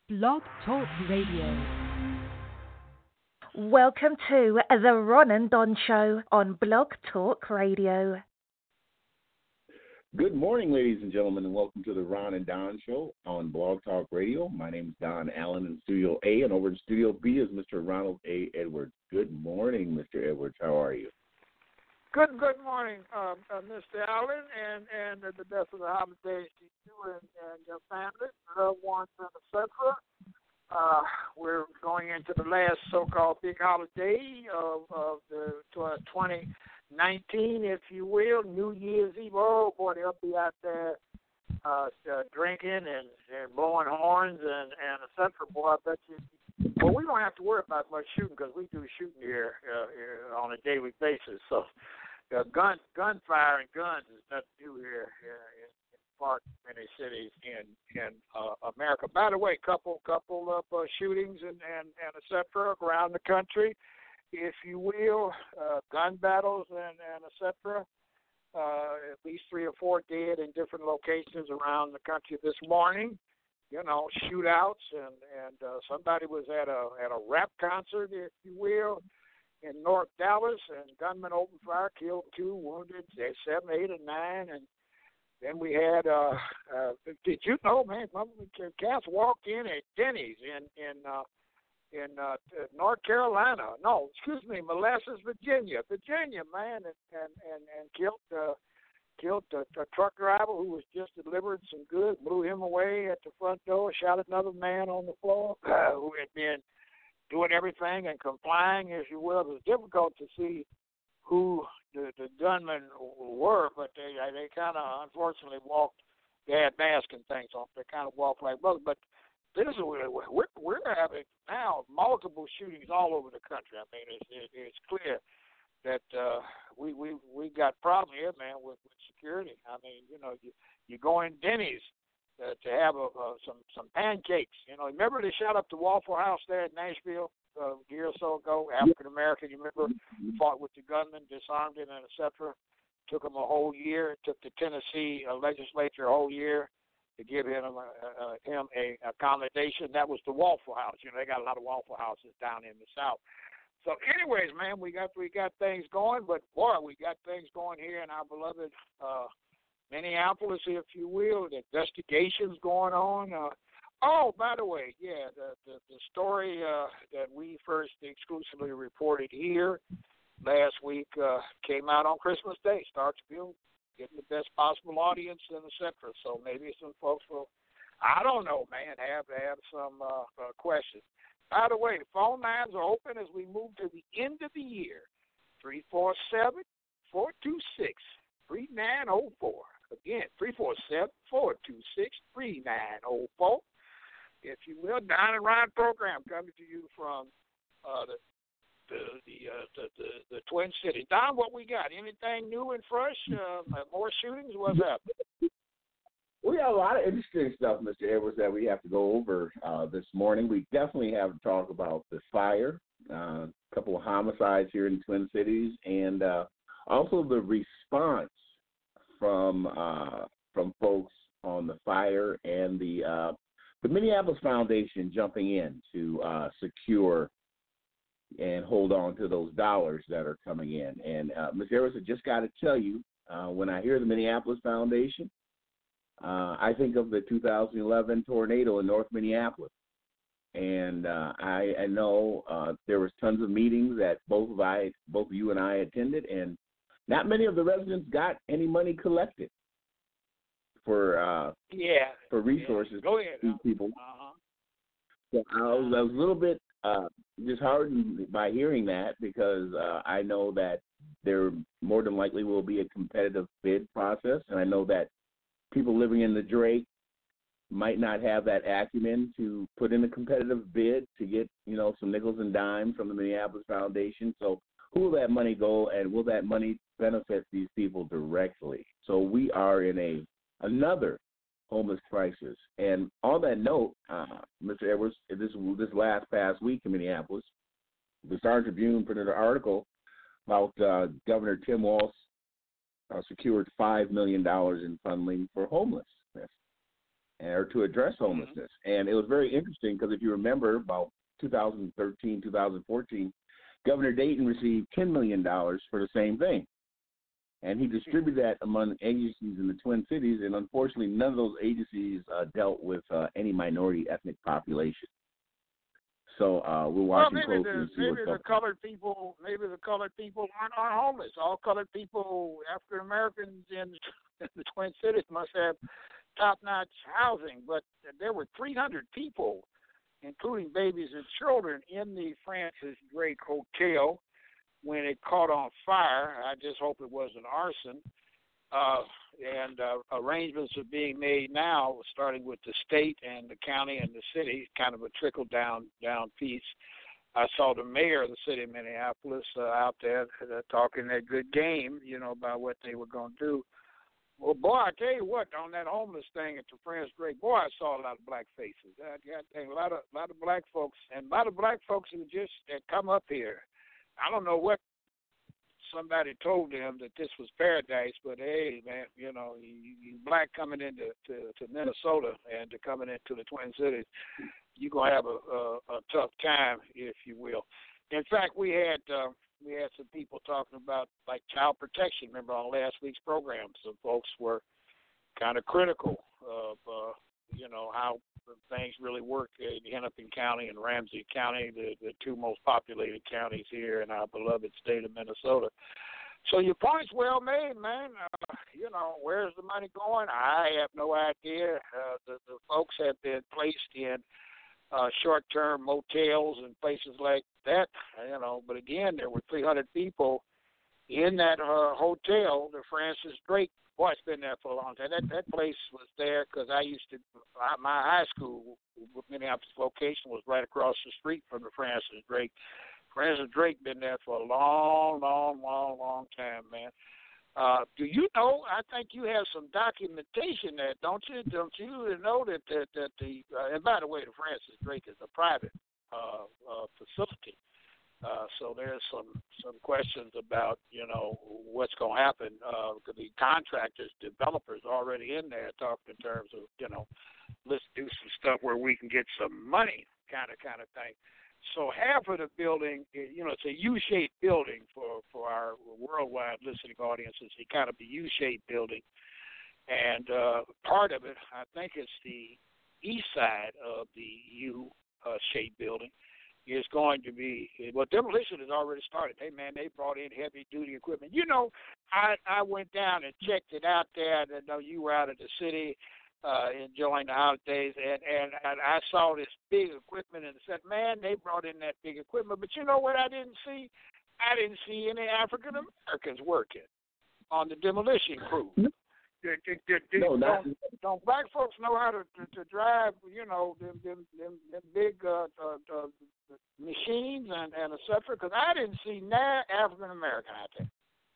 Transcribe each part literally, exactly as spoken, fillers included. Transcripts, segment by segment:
Blog Talk Radio. Welcome to the Ron and Don Show on Blog Talk Radio. Good morning, ladies and gentlemen, and welcome to the Ron and Don Show on Blog Talk Radio. My name is Don Allen in Studio A, and over in Studio B is Mister Ronald A. Edwards. Good morning, Mister Edwards. How are you? Good, good morning, uh, uh, Mister Allen, and and uh, the best of the holidays to you and, and your family, loved ones, and et cetera. Uh, we're going into the last so-called big holiday of, of the twenty nineteen, if you will, New Year's Eve. Oh, boy, they'll be out there uh, uh, drinking and, and blowing horns and, and et cetera. Boy, I bet you. Well, we don't have to worry about much shooting because we do shooting here, uh, here on a daily basis. So uh, gun gunfire and guns is nothing new here uh, in, in far many cities in in uh, America. By the way, couple couple of uh, shootings and, and, and et cetera around the country, if you will, uh, gun battles and, and et cetera. Uh, at least three or four dead in different locations around the country this morning. You know, shootouts, and and uh, somebody was at a at a rap concert, if you will, in North Dallas, and gunmen opened fire, killed two, wounded seven, eight, and nine, and then we had. Uh, uh, did you know, man? Cats walked in at Denny's in in uh, in uh, North Carolina. No, excuse me, Molasses, Virginia, Virginia, man, and and and, and killed. Uh, Killed a, a truck driver who was just delivered some goods, blew him away at the front door, shot another man on the floor uh, who had been doing everything and complying, as you will. It was difficult to see who the, the gunmen were, but they they kind of unfortunately walked. They had masks and things on. They kind of walked like brothers. But this is we're we're having now multiple shootings all over the country. I mean, it's it, it's clear that uh, we we we got problem here, man, with, with security. I mean, you know, you you go in Denny's uh, to have a, uh, some some pancakes. You know, remember they shot up the Waffle House there in Nashville uh, a year or so ago? African American, you remember, fought with the gunman, disarmed him, and et cetera. Took him a whole year. It took the Tennessee uh, legislature a whole year to give him uh, uh, him a accommodation. That was the Waffle House. You know, they got a lot of Waffle Houses down in the South. So, anyways, man, we got we got things going, but boy, we got things going here in our beloved uh, Minneapolis, if you will. The investigations going on. Uh, oh, by the way, yeah, the the, the story uh, that we first exclusively reported here last week uh, came out on Christmas Day. Star Tribune getting the best possible audience and et cetera. So maybe some folks will, I don't know, man, have have some uh, uh, questions. By the way, the phone lines are open as we move to the end of the year. three four seven, four two six, three nine zero four. Again, three four seven, four two six, three nine zero four. If you will, Don and Ron program coming to you from uh, the the the, uh, the the the Twin Cities. Don, what we got? Anything new and fresh? Uh, more shootings? What's up? We got a lot of interesting stuff, Mister Edwards, that we have to go over uh, this morning. We definitely have to talk about the fire, uh, a couple of homicides here in the Twin Cities, and uh, also the response from uh, from folks on the fire and the uh, the Minneapolis Foundation jumping in to uh, secure and hold on to those dollars that are coming in. And uh, Mister Edwards, I just got to tell you, uh, when I hear the Minneapolis Foundation, Uh, I think of the two thousand eleven tornado in North Minneapolis, and uh, I, I know uh, there was tons of meetings that both of I, both you and I attended, and not many of the residents got any money collected for uh, yeah for resources yeah. Go ahead, to huh? people. Uh-huh. So I was, I was a little bit uh, disheartened by hearing that because uh, I know that there more than likely will be a competitive bid process, and I know that people living in the Drake might not have that acumen to put in a competitive bid to get, you know, some nickels and dimes from the Minneapolis Foundation. So who will that money go, and will that money benefit these people directly? So we are in a another homeless crisis. And on that note, uh, Mister Edwards, this this last past week in Minneapolis, the Star Tribune printed an article about uh, Governor Tim Walz uh, secured five million dollars in funding for homelessness. or to address homelessness. Mm-hmm. And it was very interesting because if you remember, about two thousand thirteen, two thousand fourteen, Governor Dayton received ten million dollars for the same thing. And he distributed that among agencies in the Twin Cities, and unfortunately none of those agencies uh, dealt with uh, any minority ethnic population. So uh, we're watching well, maybe closely the, to see maybe what's the up. colored people, maybe the colored people aren't, aren't homeless. All colored people, African Americans in the Twin Cities must have top-notch housing. But there were three hundred people, including babies and children, in the Francis Drake Hotel when it caught on fire. I just hope it wasn't arson. Uh, and uh, arrangements are being made now, starting with the state and the county and the city, kind of a trickle-down down piece. I saw the mayor of the city of Minneapolis uh, out there uh, talking that good game, you know, about what they were going to do. Well, boy, I tell you what, on that homeless thing at the Francis Drake, boy, I saw a lot of black faces. I got a lot of a lot of black folks, and a lot of black folks who just that come up here. I don't know what somebody told them that this was paradise, but hey, man, you know, you, you black coming into to, to Minnesota and to coming into the Twin Cities, you're gonna have a, a, a tough time, if you will. In fact, we had uh, we had some people talking about like child protection. Remember on last week's program, some folks were kind of critical of uh, you know how things really work in Hennepin County and Ramsey County, the, the two most populated counties here in our beloved state of Minnesota. So your point's well made, man. Uh, you know, where's the money going? I have no idea. Uh, the, the folks have been placed in uh, short-term motels and places like that, you know. But again, there were three hundred people in that uh, hotel, the Francis Drake. Boy, it's been there for a long time. That that place was there because I used to, my high school, Minneapolis location, was right across the street from the Francis Drake. Francis Drake been there for a long, long, long, long time, man. Uh, do you know, I think you have some documentation there, don't you? Don't you know that, that, that the, uh, and by the way, the Francis Drake is a private uh, uh, facility. Uh, so there's some, some questions about, you know, what's going to happen. Uh, the contractors, developers already in there talking in terms of, you know, let's do some stuff where we can get some money kind of kind of thing. So half of the building, you know, it's a U-shaped building for, for our worldwide listening audiences. It kind of a U-shaped building. And uh, part of it, I think it's the east side of the U-shaped building, is going to be, well, demolition has already started. Hey, man, they brought in heavy-duty equipment. You know, I, I went down and checked it out there. I know you were out of the city uh, enjoying the holidays, and, and, and I saw this big equipment and said, man, they brought in that big equipment. But you know what I didn't see? I didn't see any African-Americans working on the demolition crew. Do, do, do, do, no, not, don't, don't black folks know how to, to, to drive, you know, them, them, them, them big uh, uh, uh, machines and, and et cetera? Because I didn't see no African American out there.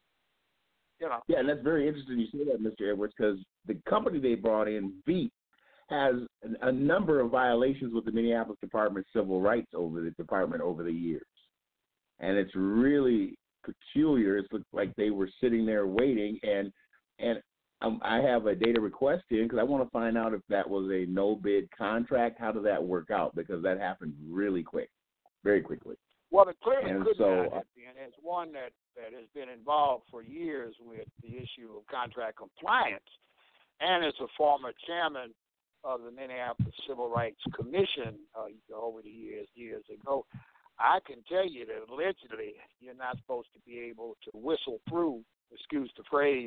You know. Yeah, and that's very interesting you say that, Mister Edwards, because the company they brought in, Veet, has a, a number of violations with the Minneapolis Department of Civil Rights over the department over the years. And it's really peculiar. It looked like they were sitting there waiting, and and Um, I have a data request in because I want to find out if that was a no-bid contract. How did that work out? Because that happened really quick, very quickly. Well, it clearly and could so, not have been. It's one that, that has been involved for years with the issue of contract compliance, and as a former chairman of the Minneapolis Civil Rights Commission uh, over the years, years ago, I can tell you that allegedly you're not supposed to be able to whistle through, excuse the phrase,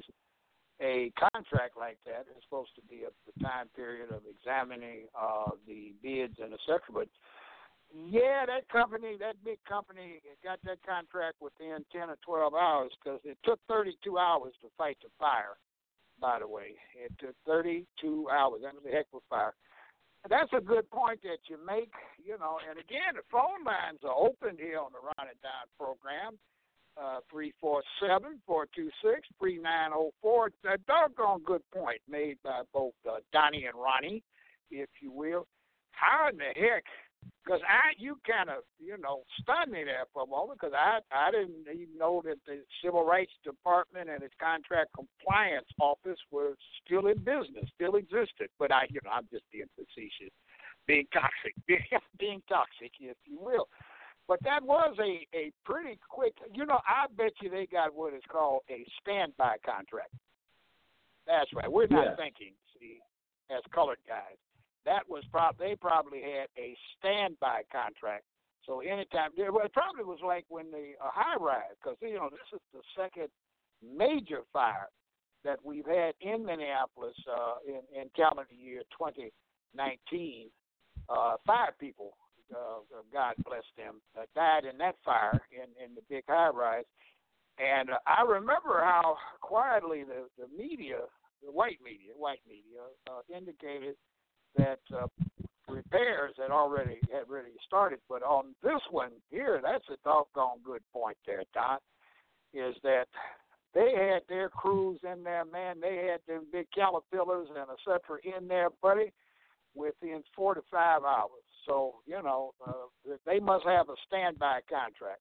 a contract like that. Is supposed to be a, a time period of examining uh, the bids and et cetera. But yeah, that company, that big company, got that contract within ten or twelve hours because it took thirty-two hours to fight the fire. By the way, it took thirty-two hours. That was a heck of a fire. That's a good point that you make. You know, and again, the phone lines are open here on the Ron and Don program. Uh, three four seven, four two six, three nine zero four. A doggone good point made by both uh, Donnie and Ronnie, if you will. How in the heck Because I, you kind of, you know, stunned me there for a moment because I, I didn't even know that the Civil Rights Department and its contract compliance office was still in business, still existed. But I, you know, I'm just being facetious, being toxic, being, being toxic, if you will. But that was a, a pretty quick, you know, I bet you they got what is called a standby contract. That's right. We're not yeah. thinking, see, as colored guys. That was prob they probably had a standby contract. So anytime, well, it probably was like when the uh, high rise, because you know this is the second major fire that we've had in Minneapolis uh, in, in calendar year twenty nineteen. Uh, five people, uh, God bless them, uh, died in that fire in, in the big high rise. And uh, I remember how quietly the, the media, the white media, white media, uh, indicated that uh, repairs had already had already started. But on this one here, that's a doggone good point there, Don, is that they had their crews in there, man. They had them big caterpillars and et cetera in there, buddy, within four to five hours. So, you know, uh, they must have a standby contract.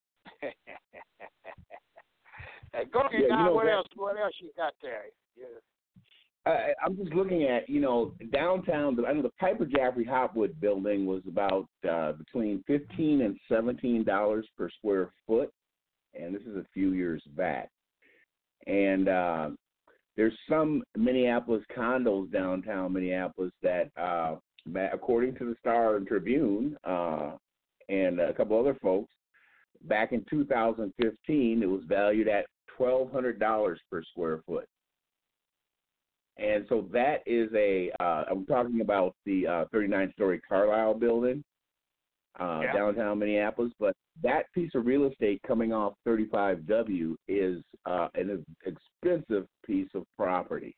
Hey, go ahead, yeah, Don. you know, what that, else? What else you got there? Yeah. I, I'm just looking at, you know, downtown. I know the Piper Jaffray Hopwood building was about uh, between fifteen and seventeen dollars per square foot, and this is a few years back. And uh, there's some Minneapolis condos downtown Minneapolis that, uh, according to the Star and Tribune uh, and a couple other folks, back in two thousand fifteen, it was valued at twelve hundred dollars per square foot. And so that is a, uh, I'm talking about the uh, thirty-nine story Carlisle building, uh, yeah. downtown Minneapolis. But that piece of real estate coming off thirty-five W is uh, an expensive piece of property.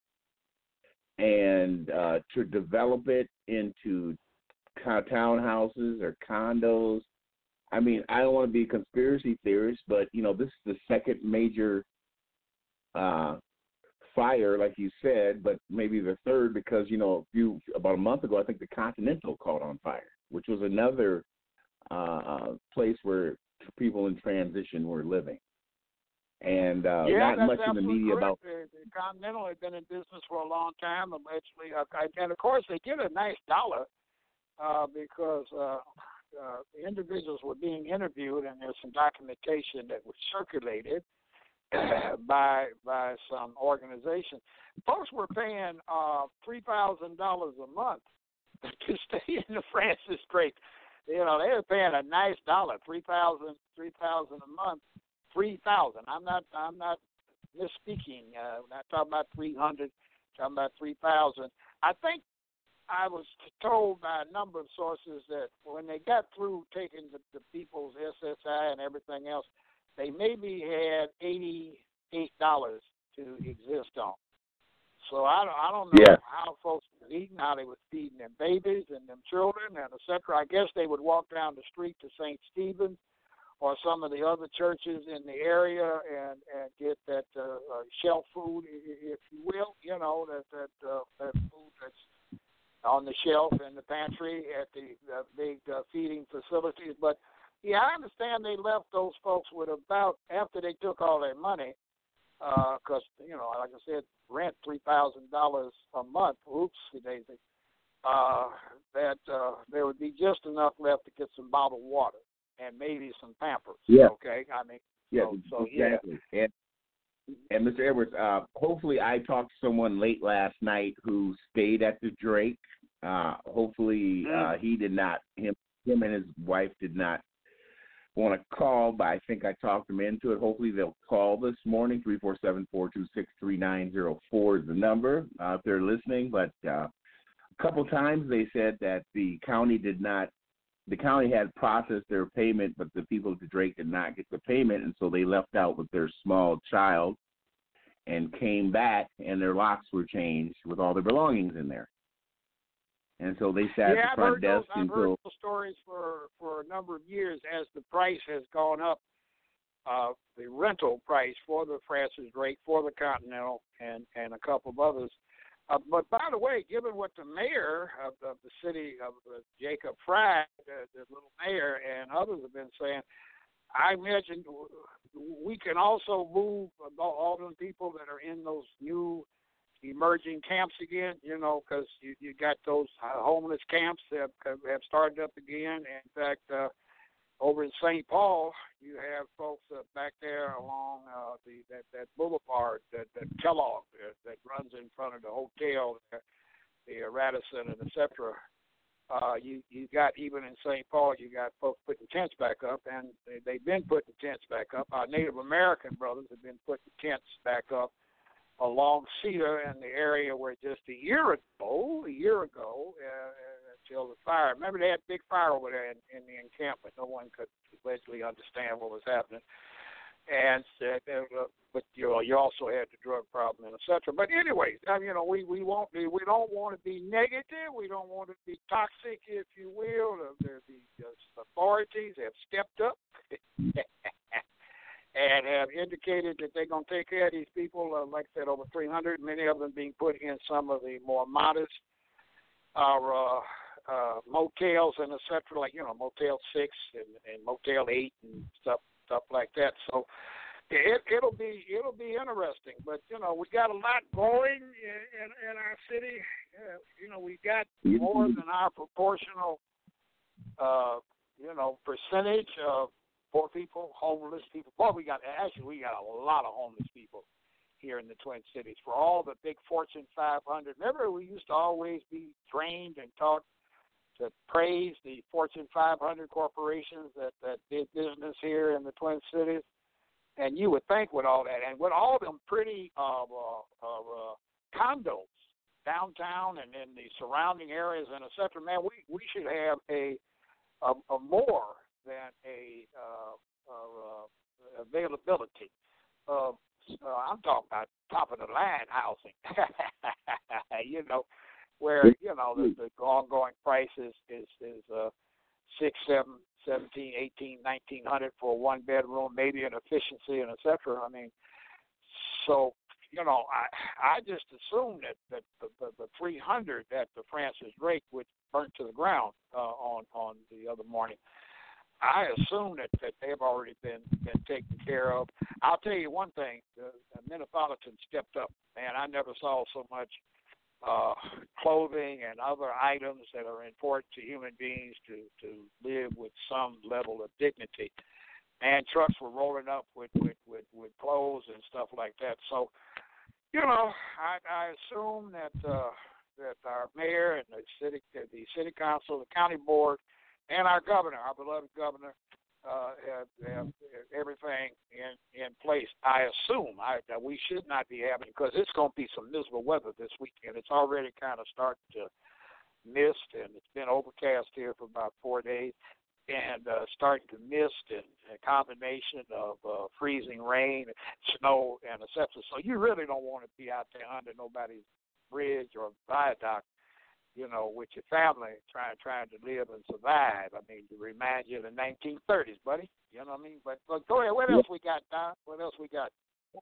And uh, to develop it into townhouses or condos, I mean, I don't want to be a conspiracy theorist, but, you know, this is the second major uh fire, like you said, but maybe the third because, you know, a few, about a month ago, I think the Continental caught on fire, which was another uh, place where people in transition were living. And uh, yeah, not much in the media correct. about. The, the Continental had been in business for a long time, allegedly, uh, and of course they get a nice dollar uh, because uh, uh, the individuals were being interviewed, and there's some documentation that was circulated by by some organization. Folks were paying uh, three thousand dollars a month to stay in the Francis Drake. You know, they were paying a nice dollar, three thousand, three thousand a month, three thousand. I'm not, I'm not misspeaking. Uh, I'm not talking about three hundred. Talking about three thousand. I think I was told by a number of sources that when they got through taking the, the people's S S I and everything else, they maybe had eighty-eight dollars to exist on. So I don't, I don't know yeah. how folks were eating, how they were feeding their babies and them children, and et cetera. I guess they would walk down the street to Saint Stephen's or some of the other churches in the area and, and get that uh, uh, shelf food, if you will, you know, that that, uh, that food that's on the shelf in the pantry at the uh, big uh, feeding facilities. But yeah, I understand they left those folks with about, after they took all their money, because, uh, you know, like I said, rent three thousand dollars a month, oopsie daisy, uh, that uh, there would be just enough left to get some bottled water and maybe some Pampers. Yeah. Okay? I mean, yeah, so, so exactly. yeah. And, and Mister Edwards, uh, hopefully I talked to someone late last night who stayed at the Drake. Uh, hopefully Mm. uh, he did not, him, him and his wife did not want to call, but I think I talked them into it. Hopefully they'll call this morning. three four seven, four two six, three nine zero four is the number uh, if they're listening. But uh, a couple times they said that the county did not, the county had processed their payment, but the people at the Drake did not get the payment, and so they left out with their small child and came back, and their locks were changed with all their belongings in there. And so they sat yeah, at the front I've heard desk those, I've until. heard those stories for, for a number of years as the price has gone up, uh, the rental price for the Francis Drake, for the Continental, and, and a couple of others. Uh, but by the way, given what the mayor of, of the city of uh, Jacob Fry, the, the little mayor, and others have been saying, I imagine we can also move all the people that are in those new emerging camps again, you know, because you, you got those uh, homeless camps that have, have started up again. In fact, uh, over in Saint Paul, you have folks uh, back there along uh, the that, that boulevard, that, that Kellogg uh, that runs in front of the hotel, the, the Radisson and et cetera. Uh, you you got, even in Saint Paul, you got folks putting tents back up, and they, they've been putting tents back up. Our Native American brothers have been putting tents back up along Cedar in the area where just a year ago, a year ago, uh, until the fire. Remember, they had a big fire over there in, in the encampment. No one could allegedly understand what was happening. And uh, but you know, you also had the drug problem and et cetera. But anyways, I mean, you know, we we won't be, we don't want to be negative. We don't want to be toxic, if you will. The, the, the authorities have stepped up and have indicated that they're going to take care of these people. Uh, like I said, over three hundred, many of them being put in some of the more modest uh, uh, uh, motels and et cetera, like, you know, Motel six and, and Motel eight and stuff. Stuff like that. So it, it'll be it'll be interesting. But you know, we got a lot going in, in, in our city. Uh, you know, we got more than our proportional, uh, you know, percentage of poor people, homeless people. Well, we got actually we got a lot of homeless people here in the Twin Cities. For all the big Fortune five hundred. Remember, we used to always be trained and taught to praise the Fortune five hundred corporations that, that did business here in the Twin Cities. And you would think with all that, and with all them pretty uh, uh, uh, condos downtown and in the surrounding areas and et cetera, man, we, we should have a, a, a more than a uh, uh, availability of, uh, I'm talking about top of the line housing, you know, where, you know, the, the ongoing price is, is, is uh, six, seven, seventeen, eighteen, nineteen hundred for a one bedroom, maybe an efficiency and et cetera. I mean, so, you know, I I just assumed that, that the, the, the three hundred at the Francis Drake, which burnt to the ground uh, on, on the other morning, I assume that, that they've already been, been taken care of. I'll tell you one thing, the, the Metropolitan stepped up. Man, I never saw so much Uh, clothing and other items that are important to human beings to, to live with some level of dignity. And trucks were rolling up with, with, with, with clothes and stuff like that. So, you know, I, I assume that uh, that our mayor and the city, the city council, the county board, and our governor, our beloved governor, Uh, have, have everything in, in place. I assume I, that we should not be having, because it's going to be some miserable weather this weekend. It's already kind of starting to mist, and it's been overcast here for about four days, and uh, starting to mist, and a combination of uh, freezing rain, snow, and et cetera. So you really don't want to be out there under nobody's bridge or viaduct, you know, with your family trying trying to live and survive. I mean, to remind you of the nineteen thirties, buddy. You know what I mean? But, but go ahead. What else we got, Don? What else we got?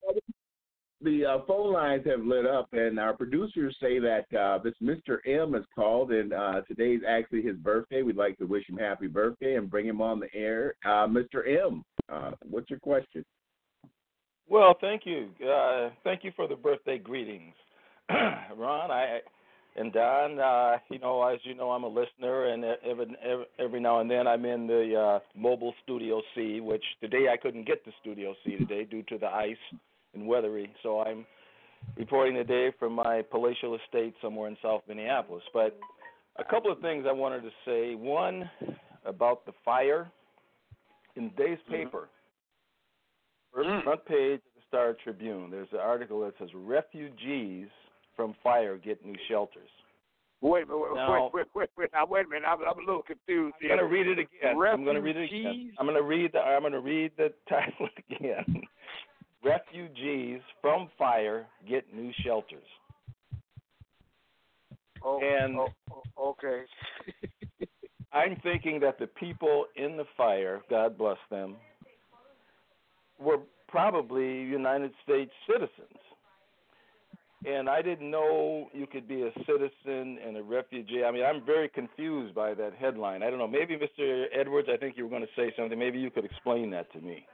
The uh, phone lines have lit up, and our producers say that uh, this Mister M has called, and uh, today's actually his birthday. We'd like to wish him happy birthday and bring him on the air. Uh, Mister M, uh, what's your question? Well, thank you. Uh, thank you for the birthday greetings, Ron. I. And Don, uh, you know, as you know, I'm a listener, and every every, every now and then I'm in the uh, mobile Studio C, which today I couldn't get to Studio C today due to the ice and weathery. So I'm reporting today from my palatial estate somewhere in South Minneapolis. But a couple of things I wanted to say. One, about the fire. In today's paper, mm-hmm. front page of the Star Tribune, there's an article that says refugees from fire get new shelters. Wait, wait, now, wait, wait, wait, wait, now, wait a minute. I'm, I'm a little confused. I'm going to read it again. Refugees? I'm going to read it again. I'm going to read the. I'm going to read the title again. Refugees from fire get new shelters. Oh, and oh, okay. I'm thinking that the people in the fire, God bless them, were probably United States citizens. and I didn't know you could be a citizen and a refugee. I mean, I'm very confused by that headline. I don't know. Maybe Mister Edwards, I think you were going to say something. Maybe you could explain that to me.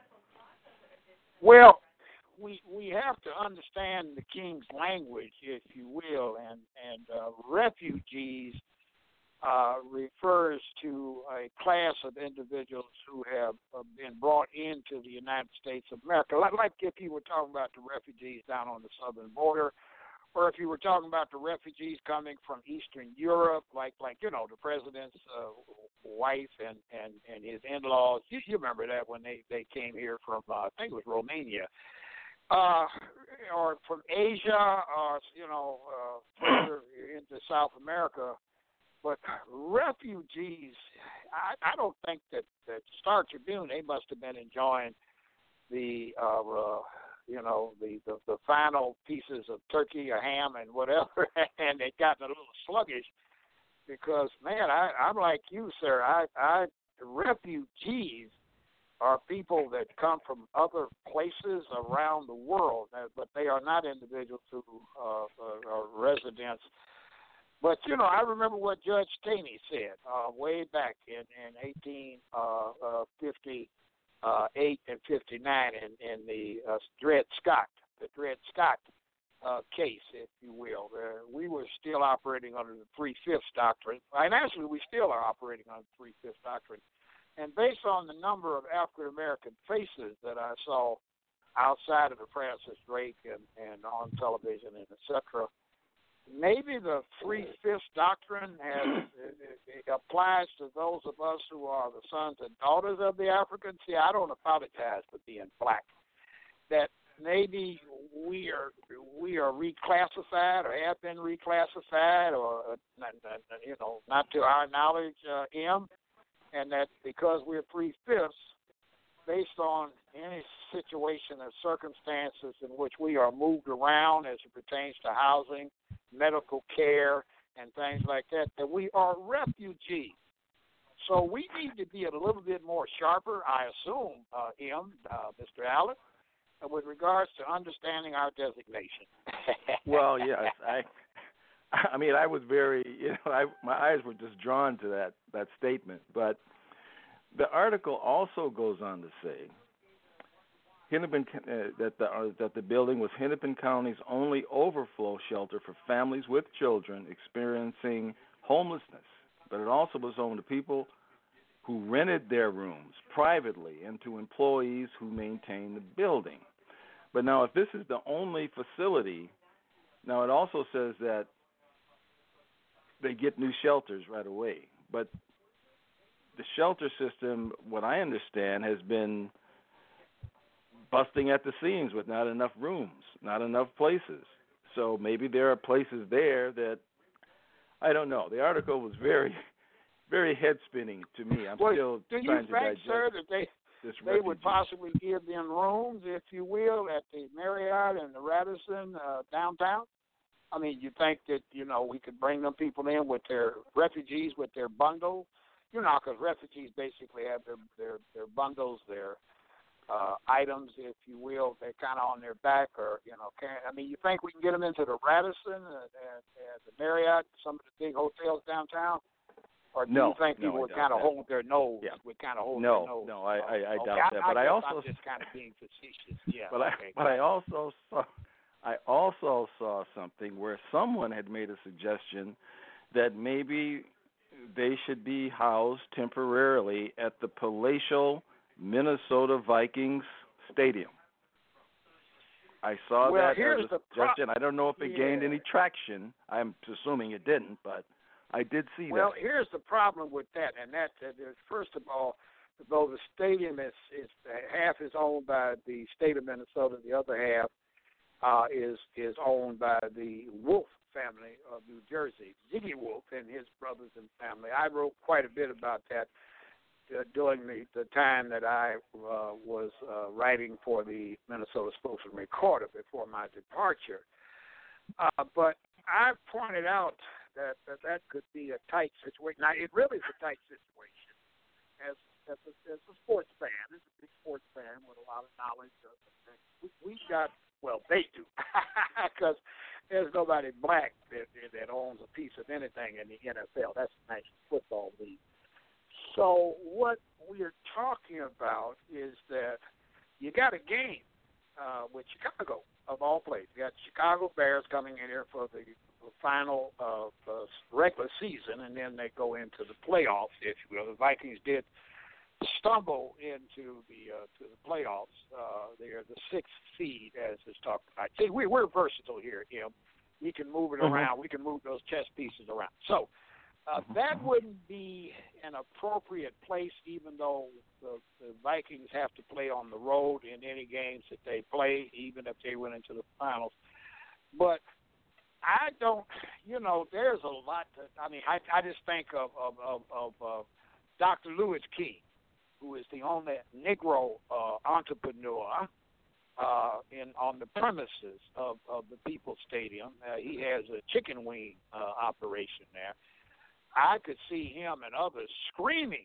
Well, we we have to understand the King's language, if you will, and and uh, refugees uh, refers to a class of individuals who have uh, been brought into the United States of America, like, like if you were talking about the refugees down on the southern border, or if you were talking about the refugees coming from Eastern Europe, like like you know the president's uh, wife and, and, and his in-laws. You, you remember that when they, they came here from uh, I think it was Romania. Uh, or from Asia, or you know, uh, further into South America, but refugees, I, I don't think that that Star Tribune, they must have been enjoying the, uh, uh, you know, the, the the final pieces of turkey or ham and whatever, and they'd gotten a little sluggish because, man, I, I'm like you, sir. I, I refugees are people that come from other places around the world, but they are not individuals who uh, are residents. But, you know, I remember what Judge Taney said uh, way back in, in eighteen fifty-eight and fifty-nine in, in the uh, Dred Scott, the Dred Scott uh, case, if you will. Uh, we were still operating under the Three-Fifths Doctrine, and actually we still are operating under the Three-Fifths Doctrine. And based on the number of African-American faces that I saw outside of the Francis Drake and, and on television and et cetera, maybe the Three-Fifths Doctrine has, it, it applies to those of us who are the sons and daughters of the Africans. See, I don't apologize for being black. That maybe we are we are reclassified or have been reclassified, or uh, you know, not to our knowledge, uh, M. And that because we're three-fifths, based on any situation or circumstances in which we are moved around as it pertains to housing, medical care, and things like that, that we are refugees. So we need to be a little bit more sharper, I assume, uh, M, uh, Mister Allen, with regards to understanding our designation. Well, yes, I. I mean, I was very, you know, I, my eyes were just drawn to that, that statement. But the article also goes on to say Hennepin, uh, that the uh, that the building was Hennepin County's only overflow shelter for families with children experiencing homelessness. But it also was home to people who rented their rooms privately and to employees who maintained the building. But now, if this is the only facility, now it also says that they get new shelters right away. But the shelter system, what I understand, has been busting at the seams with not enough rooms, not enough places. So maybe there are places there that, I don't know. The article was very, very head-spinning to me. I'm well, still do trying you to think, digest sir, that they, this they refugee. would possibly give them rooms, if you will, at the Marriott and the Radisson uh, downtown? I mean, you think that, you know, we could bring them people in with their refugees, with their bundle? You know, because refugees basically have their, their, their bundles, their uh, items, if you will. They're kind of on their back, or, you know, can, I mean, you think we can get them into the Radisson and, and, and the Marriott, some of the big hotels downtown? Or do No, you think no, people I would doubt kind of that. hold their nose? Yeah. Would kind of hold No, their nose? no, I, I, I okay. doubt I, that. I But I, guess also, I'm just kind of being facetious. Yeah. but okay. I, but I also saw, I also saw something where someone had made a suggestion that maybe they should be housed temporarily at the palatial Minnesota Vikings Stadium. I saw well, that here's as a the pro- suggestion. I don't know if it yeah. gained any traction. I'm assuming it didn't, but I did see well, that. Well, here's the problem with that, and that uh, is, first of all, though the stadium is, is half is owned by the state of Minnesota, the other half uh, is is owned by the Wolf family of New Jersey, Ziggy Wolf and his brothers and family. I wrote quite a bit about that uh, during the, the time that I uh, was uh, writing for the Minnesota Spokesman Recorder before my departure. Uh, but I pointed out that, that that could be a tight situation. Now, it really is a tight situation. As as a, as a sports fan, as a big sports fan with a lot of knowledge of things, we, we've got Well, they do, because there's nobody black that, that owns a piece of anything in the N F L. That's a nice football league. So what we're talking about is that you got a game uh, with Chicago, of all places. You got Chicago Bears coming in here for the final uh, uh, regular season, and then they go into the playoffs, if you will. The Vikings did stumble into the uh, to the playoffs. Uh, they're the sixth seed, as is talked about. See, we, we're versatile here, Em. We can move it mm-hmm. around. We can move those chess pieces around. So uh, that wouldn't be an appropriate place, even though the, the Vikings have to play on the road in any games that they play, even if they went into the finals. But I don't, you know, there's a lot to, I mean, I, I just think of, of, of, of uh, Doctor Louis King, who is the only Negro uh, entrepreneur uh, in on the premises of, of the People's Stadium. Uh, he has a chicken wing uh, operation there. I could see him and others screaming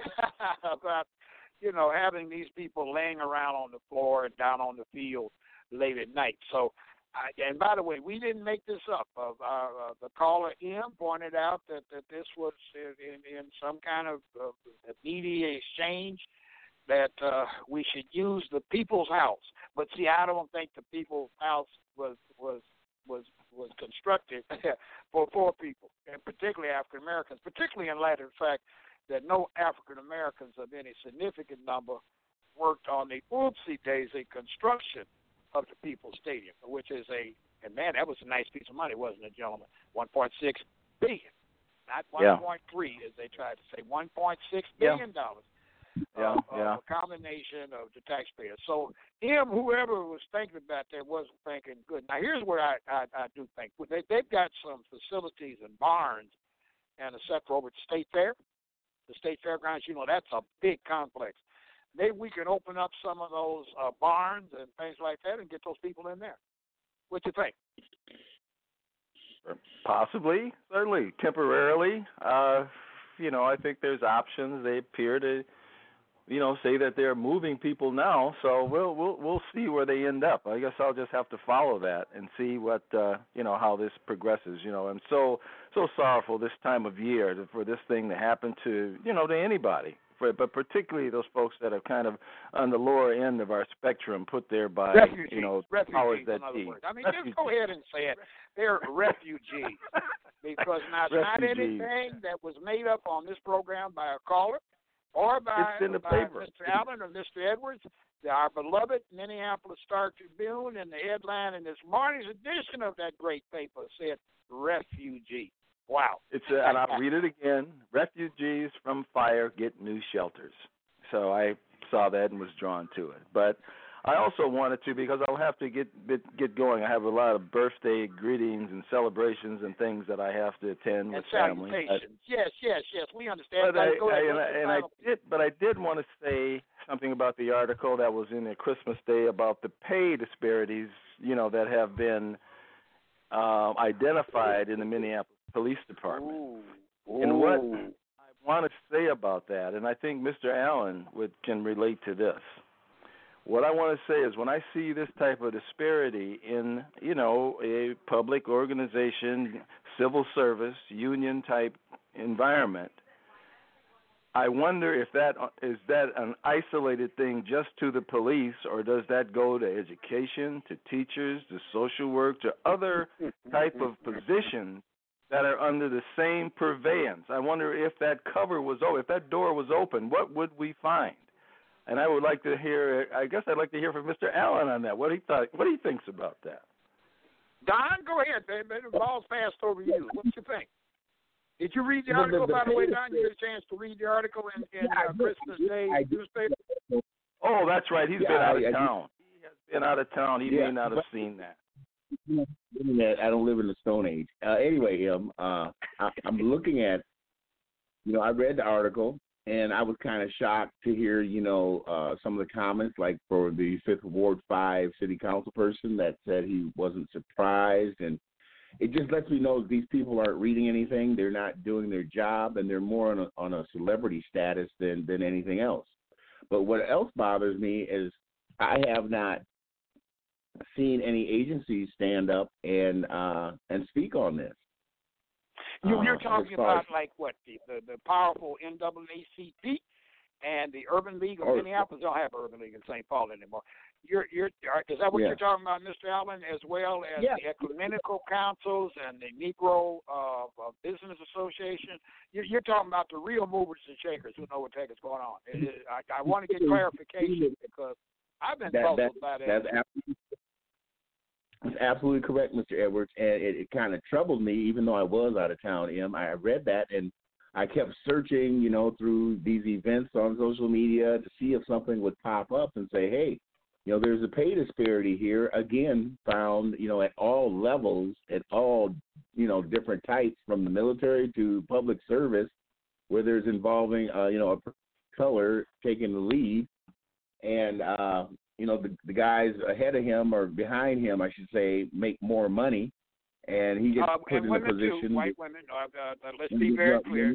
about, you know, having these people laying around on the floor and down on the field late at night. So, I, and by the way, we didn't make this up. Uh, uh, the caller M pointed out that, that this was in, in some kind of uh, media exchange, that uh, we should use the People's House. But see, I don't think the People's House was was was was constructed for poor people, and particularly African Americans, particularly in light of the fact that no African Americans of any significant number worked on the oopsie daisy construction of the People's Stadium, which is a, and man, that was a nice piece of money, wasn't it, gentlemen? one point six billion dollars, not one point three, yeah. as they tried to say, one point six billion dollars. Yeah. Of, yeah. of a combination of the taxpayers. So him, whoever was thinking about that, wasn't thinking good. Now, here's what I, I, I do think. They, they've got some facilities and barns and a set over at the State Fair, the State Fairgrounds. You know, that's a big complex. Maybe we can open up some of those uh, barns and things like that and get those people in there. What you think? Possibly, certainly, temporarily. Uh, you know, I think there's options. They appear to, you know, say that they're moving people now. So we'll we'll we'll see where they end up. I guess I'll just have to follow that and see what uh, you know how this progresses. You know, I'm so so sorrowful this time of year for this thing to happen to you know to anybody. But particularly those folks that are kind of on the lower end of our spectrum, put there by refugees, you know refugees, powers that in other be. words. I mean, refugees. just go ahead and say it. They're refugees because now it's not Refugees. anything that was made up on this program by a caller or by, It's in the by paper. Mister Allen or Mister Edwards. Our beloved Minneapolis Star Tribune, and the headline in this morning's edition of that great paper said refugee. Wow. It's a, and I'll read it again. Refugees from fire get new shelters. So I saw that and was drawn to it. But I also wanted to, because I'll have to get get going. I have a lot of birthday greetings and celebrations and things that I have to attend and with family. salutations. Yes, yes, yes. We understand. But I, Go ahead. I, and, I, and I did, but I did want to say something about the article that was in the Christmas Day about the pay disparities, you know, that have been uh, identified in the Minneapolis Police Department. Ooh. And what Ooh. I want to say about that, and I think Mister Allen would can relate to this. What I want to say is when I see this type of disparity in, you know, a public organization, civil service, union type environment, I wonder if that is that an isolated thing just to the police, or does that go to education, to teachers, to social work, to other type of positions that are under the same purveyance? I wonder if that cover was open, if that door was open, what would we find? And I would like to hear. I guess I'd like to hear from Mister Allen on that. What he thought, what he thinks about that. Don, go ahead, baby. The ball's passed over you. What do you think? Did you read the The- the- article, the by the way, thing Don? You had a chance to read the article in, in Yeah, I uh, did. Christmas Day I did. newspaper? Oh, that's right. He's Yeah, been out of I- I- town. He has been out of town. He Yeah, may not have but- seen that. Internet. I don't live in the Stone Age. Uh, anyway, um, uh, I, I'm looking at, you know, I read the article and I was kind of shocked to hear, you know, uh, some of the comments, like for the Fifth Ward Five City Council person that said he wasn't surprised, and it just lets me know that these people aren't reading anything. They're not doing their job, and they're more on a, on a celebrity status than than anything else. But what else bothers me is I have not seen any agencies stand up and uh, and speak on this. You, you're uh, talking as far about as, like what the, the the powerful N double A C P and the Urban League of Oh, Minneapolis. Don't have Urban League in Saint Paul anymore. You're you're is that what Yeah. you're talking about, Mister Allen, as well as Yeah. the ecumenical councils and the Negro uh, uh, Business Association? You're, you're talking about the real movers and shakers who know what the heck is going on. It, it, I, I want to get clarification because I've been that, puzzled that, by that. that's absolutely, that's absolutely correct, Mister Edwards, and it, it kind of troubled me, even though I was out of town. Em, I read that and I kept searching, you know, through these events on social media to see if something would pop up and say, hey, you know, there's a pay disparity here, again, found, you know, at all levels, at all, you know, different types, from the military to public service, where there's involving, uh, you know, a color taking the lead. And, uh, you know, the, the guys ahead of him or behind him, I should say, make more money. And he gets uh, put and in a women position. too, white women. Uh, uh, let's be very clear.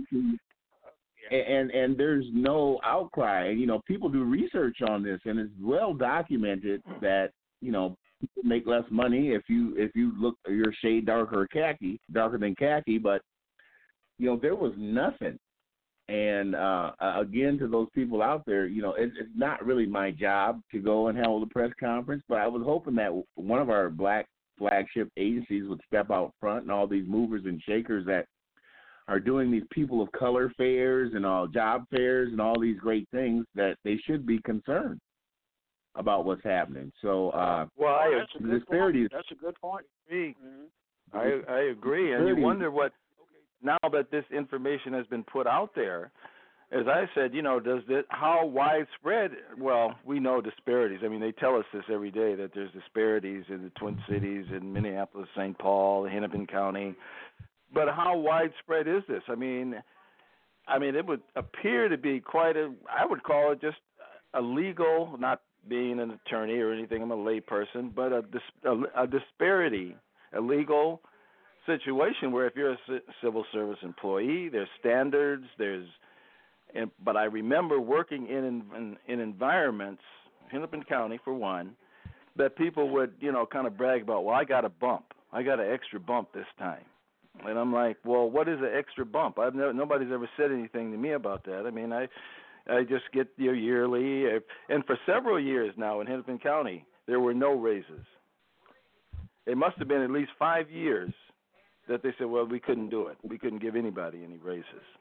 And, and and there's no outcry. And, you know, people do research on this, and it's well documented that, you know, people make less money if you if you look your shade darker or khaki, darker than khaki. But, you know, there was nothing. And uh, again, to those people out there, you know, it, it's not really my job to go and hold a press conference, but I was hoping that one of our black flagship agencies would step out front, and all these movers and shakers that are doing these people of color fairs and all job fairs and all these great things, that they should be concerned about what's happening. So, uh, well, I, That's a the good disparities. point. That's a good point. agree. Mm-hmm. I I agree, and you wonder what. Now that this information has been put out there, as I said, you know, does it, how widespread? Well, we know disparities. I mean, they tell us this every day, that there's disparities in the Twin Cities, in Minneapolis, Saint Paul, Hennepin County. But how widespread is this? I mean, I mean, it would appear to be quite a. I would call it just a legal, not being an attorney or anything. I'm a lay person, but a, a, a disparity, a legal situation where if you're a c- civil service employee, there's standards, there's, and, but I remember working in, in in environments, Hennepin County for one, that people would, you know, kind of brag about, well, I got a bump, I got an extra bump this time, and I'm like, well, what is an extra bump? I've never, nobody's ever said anything to me about that. I mean, I I just get your yearly, and for several years now in Hennepin County, there were no raises. It must have been at least five years that they said, well, we couldn't do it. We couldn't give anybody any raises.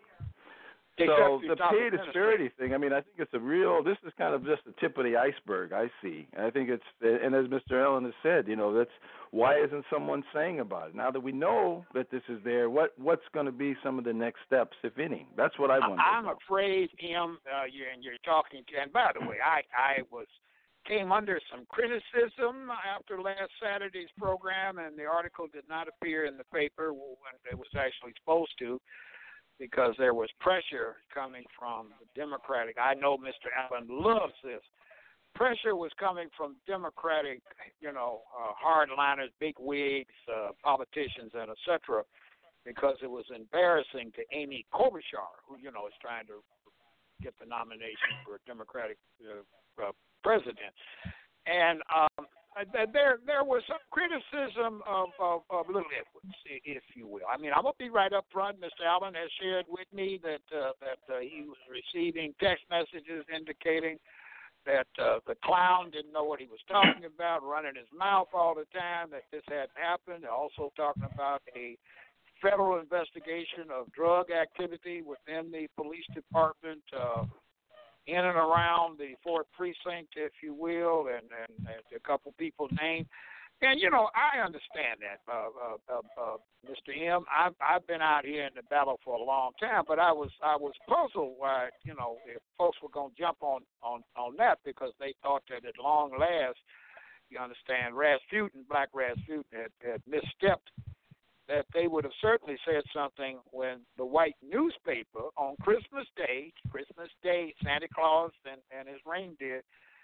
So the pay disparity thing, I mean, I think it's a real, this is kind of just the tip of the iceberg, I see. I think it's, and as Mister Allen has said, you know, that's, why isn't someone saying about it? Now that we know that this is there, what what's going to be some of the next steps, if any? That's what I wonder. I'm about. afraid, Em, uh, you're, and you're talking to, and by the way, I, I was, came under some criticism after last Saturday's program, and the article did not appear in the paper when it was actually supposed to, because there was pressure coming from the Democratic. I know Mister Allen loves this. Pressure was coming from Democratic, you know, uh, hardliners, big wigs, uh, politicians, and et cetera, because it was embarrassing to Amy Klobuchar, who, you know, is trying to get the nomination for a Democratic uh, uh, president. And um, there there was some criticism of, of, of Little Edwards, if you will. I mean, I'm going to be right up front. Mister Allen has shared with me that uh, that uh, he was receiving text messages indicating that uh, the clown didn't know what he was talking about, running his mouth all the time, that this hadn't happened. Also talking about a federal investigation of drug activity within the police department, uh, in and around the fourth precinct, if you will, and, and, and a couple people named. And, you know, I understand that, uh, uh, uh, uh, Mister M. I've, I've been out here in the battle for a long time, but I was I was puzzled why, you know, if folks were going to jump on, on, on that, because they thought that at long last, you understand, Rasputin, Black Rasputin had, had misstepped, that they would have certainly said something when the white newspaper on Christmas Day, Christmas Day, Santa Claus and, and his reindeer,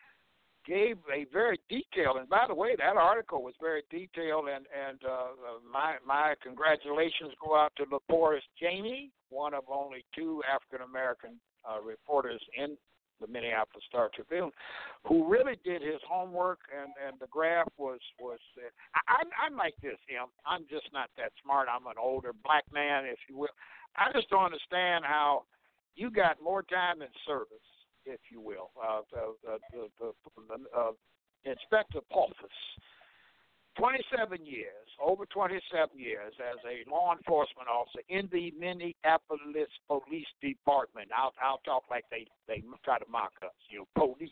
gave a very detailed, and by the way, that article was very detailed, and, and uh, my my congratulations go out to LaPorris Jamie, one of only two African-American uh, reporters in the Minneapolis Star Tribune, who really did his homework, and, and the graph was was. Uh, I, I'm like this, Em. I'm just not that smart. I'm an older black man, if you will. I just don't understand how you got more time in service, if you will. Uh, the, the, the, the, the uh, Inspector Polfus, twenty-seven years, over twenty-seven years as a law enforcement officer in the Minneapolis Police Department. I'll, I'll talk like they, they try to mock us, you know, police.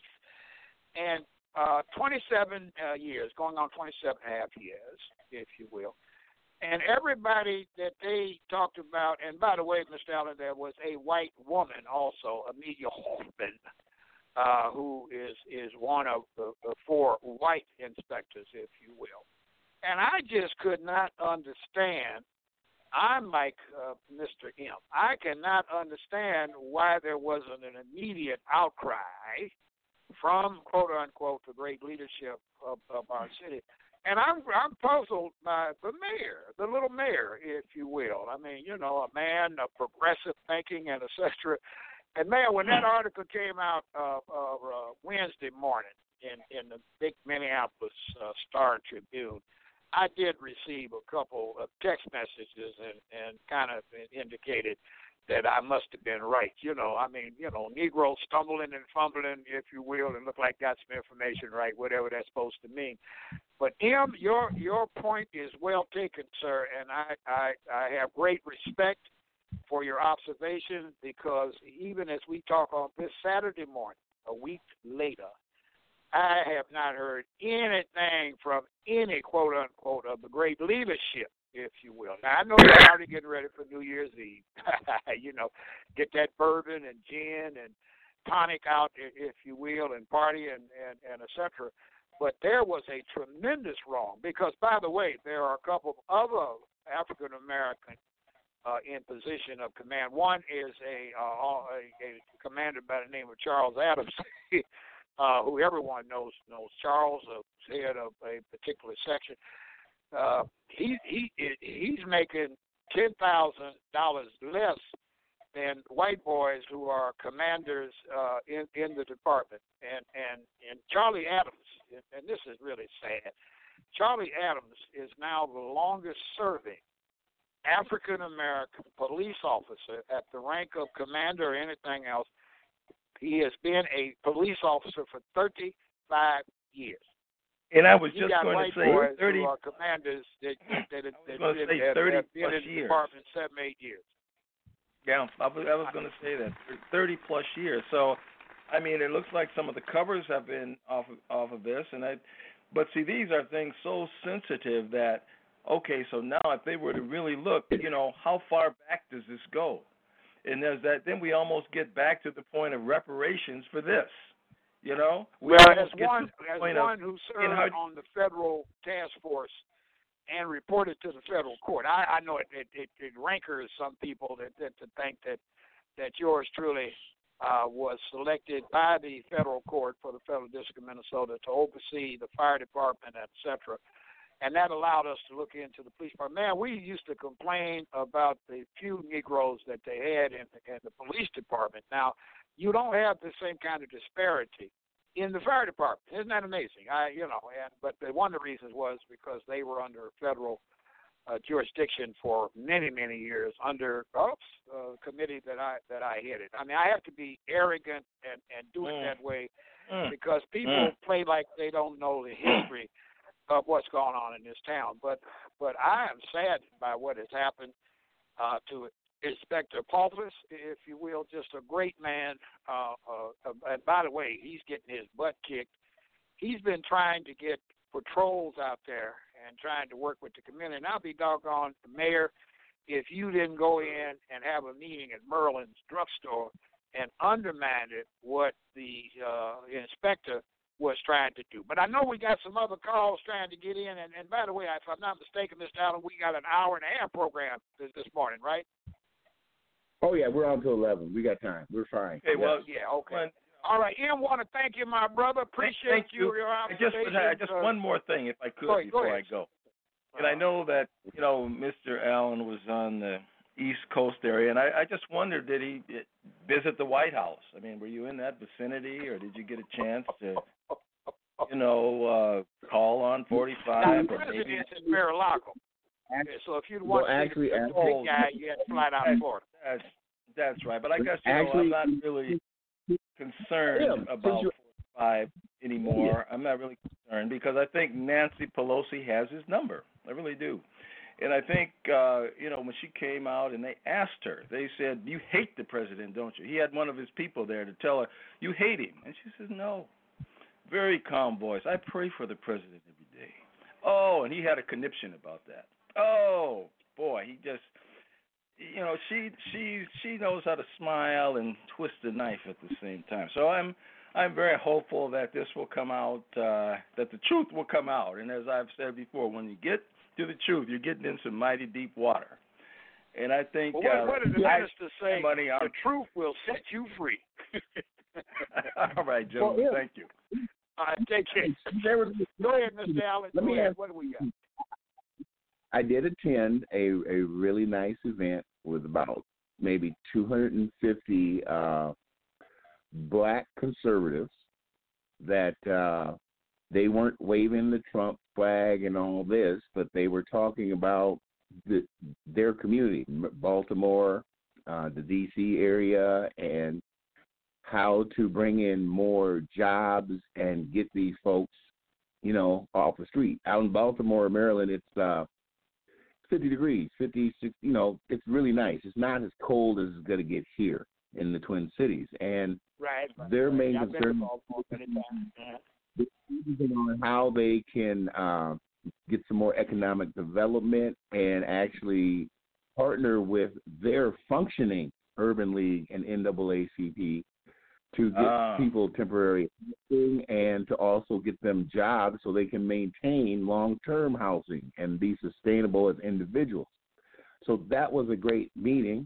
And uh, twenty-seven uh, years, going on twenty-seven and a half years, if you will. And everybody that they talked about, and by the way, Mister Allen, there was a white woman also, Amelia Hoffman, uh, who is, is one of the, the four white inspectors, if you will. And I just could not understand. I'm like uh, Mister M. I cannot understand why there wasn't an immediate outcry from, quote unquote, the great leadership of, of our city. And I'm I'm puzzled by the mayor, the little mayor, if you will. I mean, you know, a man of progressive thinking and et cetera. And, Mayor, when that article came out uh, uh, uh, Wednesday morning in, in the big Minneapolis uh, Star Tribune, I did receive a couple of text messages and, and kind of indicated that I must have been right. You know, I mean, you know, Negroes stumbling and fumbling, if you will, and look like got some information right, whatever that's supposed to mean. But, M, your your point is well taken, sir, and I, I, I have great respect for your observation, because even as we talk on this Saturday morning, a week later, I have not heard anything from any, quote, unquote, of the great leadership, if you will. Now, I know they're already getting ready for New Year's Eve. You know, get that bourbon and gin and tonic out, if you will, and party and, and, and et cetera. But there was a tremendous wrong, because, by the way, there are a couple of other African-American uh, in position of command. One is a, uh, a, a commander by the name of Charles Adams, uh, who everyone knows knows Charles, uh, head of a particular section. Uh, he he he's making ten thousand dollars less than white boys who are commanders uh, in in the department. And and and Charlie Adams, and this is really sad. Charlie Adams is now the longest serving African American police officer at the rank of commander or anything else. He has been a police officer for thirty-five years. And I was you just got going white to say boys thirty. Who are commanders that that, that, that, I was going to say that thirty have been plus in the years. department seven, eight years. Yeah, I was, I was going to say that thirty plus years. So, I mean, it looks like some of the covers have been off of, off of this, and I. But see, these are things so sensitive that. Okay, so now if they were to really look, you know, how far back does this go? And there's that. Then we almost get back to the point of reparations for this. You know, we well, as almost get one to the as point one of, who served how, on the federal task force and reported to the federal court, I, I know it, it, it, it rankers some people that, that to think that that yours truly uh, was selected by the federal court for the Federal District of Minnesota to oversee the fire department, et cetera. And that allowed us to look into the police department. Man, we used to complain about the few Negroes that they had in the, in the police department. Now, you don't have the same kind of disparity in the fire department. Isn't that amazing? I, you know, and but the, one of the reasons was because they were under federal uh, jurisdiction for many, many years under oops, a committee that I that I headed. I mean, I have to be arrogant and, and do it Mm. that way Mm. because people Mm. play like they don't know the history of what's going on in this town. But but I am saddened by what has happened uh, to Inspector Polfus, if you will, just a great man. Uh, uh, and by the way, he's getting his butt kicked. He's been trying to get patrols out there and trying to work with the community. And I'll be doggone, Mayor, if you didn't go in and have a meeting at Merlin's drugstore and undermine it, what the uh, inspector was trying to do. But I know we got some other calls trying to get in. And, and by the way, if I'm not mistaken, Mister Allen, we got an hour and a half program this, this morning, right? Oh, yeah, we're on to eleven. We got time. We're fine. Okay, well, Yeah, okay. When, All right, Ian, want to thank you, my brother. Appreciate thank you. your I just, observation. I just uh, one more thing, if I could, go ahead, before go I ahead. go. And I know that, you know, Mister Allen was on the East Coast area, and I, I just wondered, did he visit the White House? I mean, were you in that vicinity, or did you get a chance to, you know, uh, call on forty-five? Now, the or maybe president's in Mar-a-Lago. So if you'd want well, to actually, see the big guy, you had to fly down to Florida. That's, that's right. But I guess, you actually, know, I'm not really concerned yeah, about you, forty-five anymore. Yeah. I'm not really concerned because I think Nancy Pelosi has his number. I really do. And I think, uh, you know, when she came out and they asked her, they said, you hate the president, don't you? He had one of his people there to tell her, you hate him. And she says, no. Very calm voice. I pray for the president every day. Oh, and he had a conniption about that. Oh, boy, he just, you know, she she she knows how to smile and twist the knife at the same time. So I'm I'm very hopeful that this will come out, uh, that the truth will come out. And as I've said before, when you get to the truth, you're getting in some mighty deep water. And I think well, what, uh, what did the minister say? Money the truth will set you free. All right, gentlemen, well, yeah. Thank you. All right, take care. Go ahead, Mister Allen. Let Go me ahead. ask, what do we got? I did attend a, a really nice event with about maybe two hundred fifty uh, black conservatives that uh, they weren't waving the Trump flag and all this, but they were talking about the, their community, Baltimore, uh, the D C area, and how to bring in more jobs and get these folks, you know, off the street. Out in Baltimore, Maryland, it's uh, fifty degrees, fifty-six, you know, it's really nice. It's not as cold as it's going to get here in the Twin Cities. And right, their right. main yeah, concern is on how they can uh, get some more economic development and actually partner with their functioning Urban League and N double A C P to get uh. people temporary housing and to also get them jobs so they can maintain long-term housing and be sustainable as individuals. So that was a great meeting,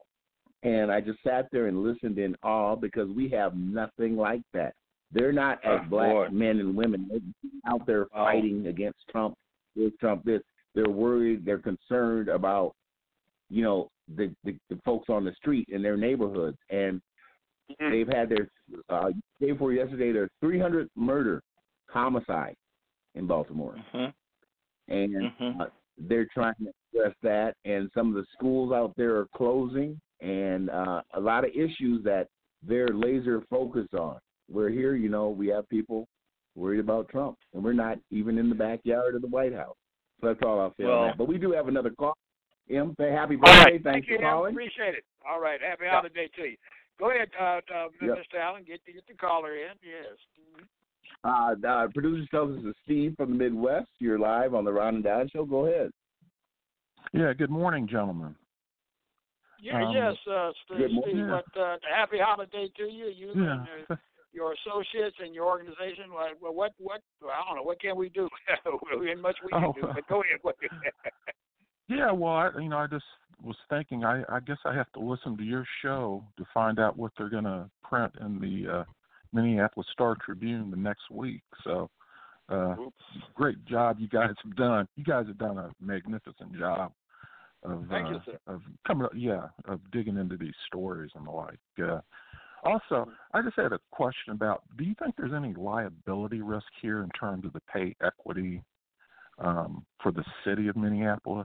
and I just sat there and listened in awe because we have nothing like that. They're not as oh, black boy. men and women out there wow. fighting against Trump, this, Trump, this. They're worried, they're concerned about, you know, the, the, the folks on the street in their neighborhoods, and they've had their, uh, day before yesterday, their three hundredth murder, homicide in Baltimore. Mm-hmm. And mm-hmm. uh, they're trying to address that, and some of the schools out there are closing, and uh, a lot of issues that they're laser focused on. We're here, you know, we have people worried about Trump, and we're not even in the backyard of the White House. So that's all I'll say well, on that. But we do have another call. Em, say happy birthday. All right. Thanks Thank for you, calling. Appreciate it. All right. Happy yep. holiday to you. Go ahead, uh, uh, yep. Mister Allen. Get the, get the caller in. Yes. Uh, uh, producer tells us it's Steve from the Midwest. You're live on the Ron and Don Show. Go ahead. Yeah. Good morning, gentlemen. Yeah. Um, yes, uh, Steve. Steve yeah. But uh, happy holiday to you. You yeah. and uh, your associates and your organization. Well, what what I don't know. What can we do? Ain't much we can oh. do. But go ahead. yeah. Well, I, you know, I just was thinking. I, I guess I have to listen to your show to find out what they're going to print in the uh, Minneapolis Star Tribune the next week. So, uh, great job you guys have done. You guys have done a magnificent job of Thank uh, you, sir. of coming, yeah, of digging into these stories and the like. Uh, also, I just had a question about: do you think there's any liability risk here in terms of the pay equity um, for the city of Minneapolis?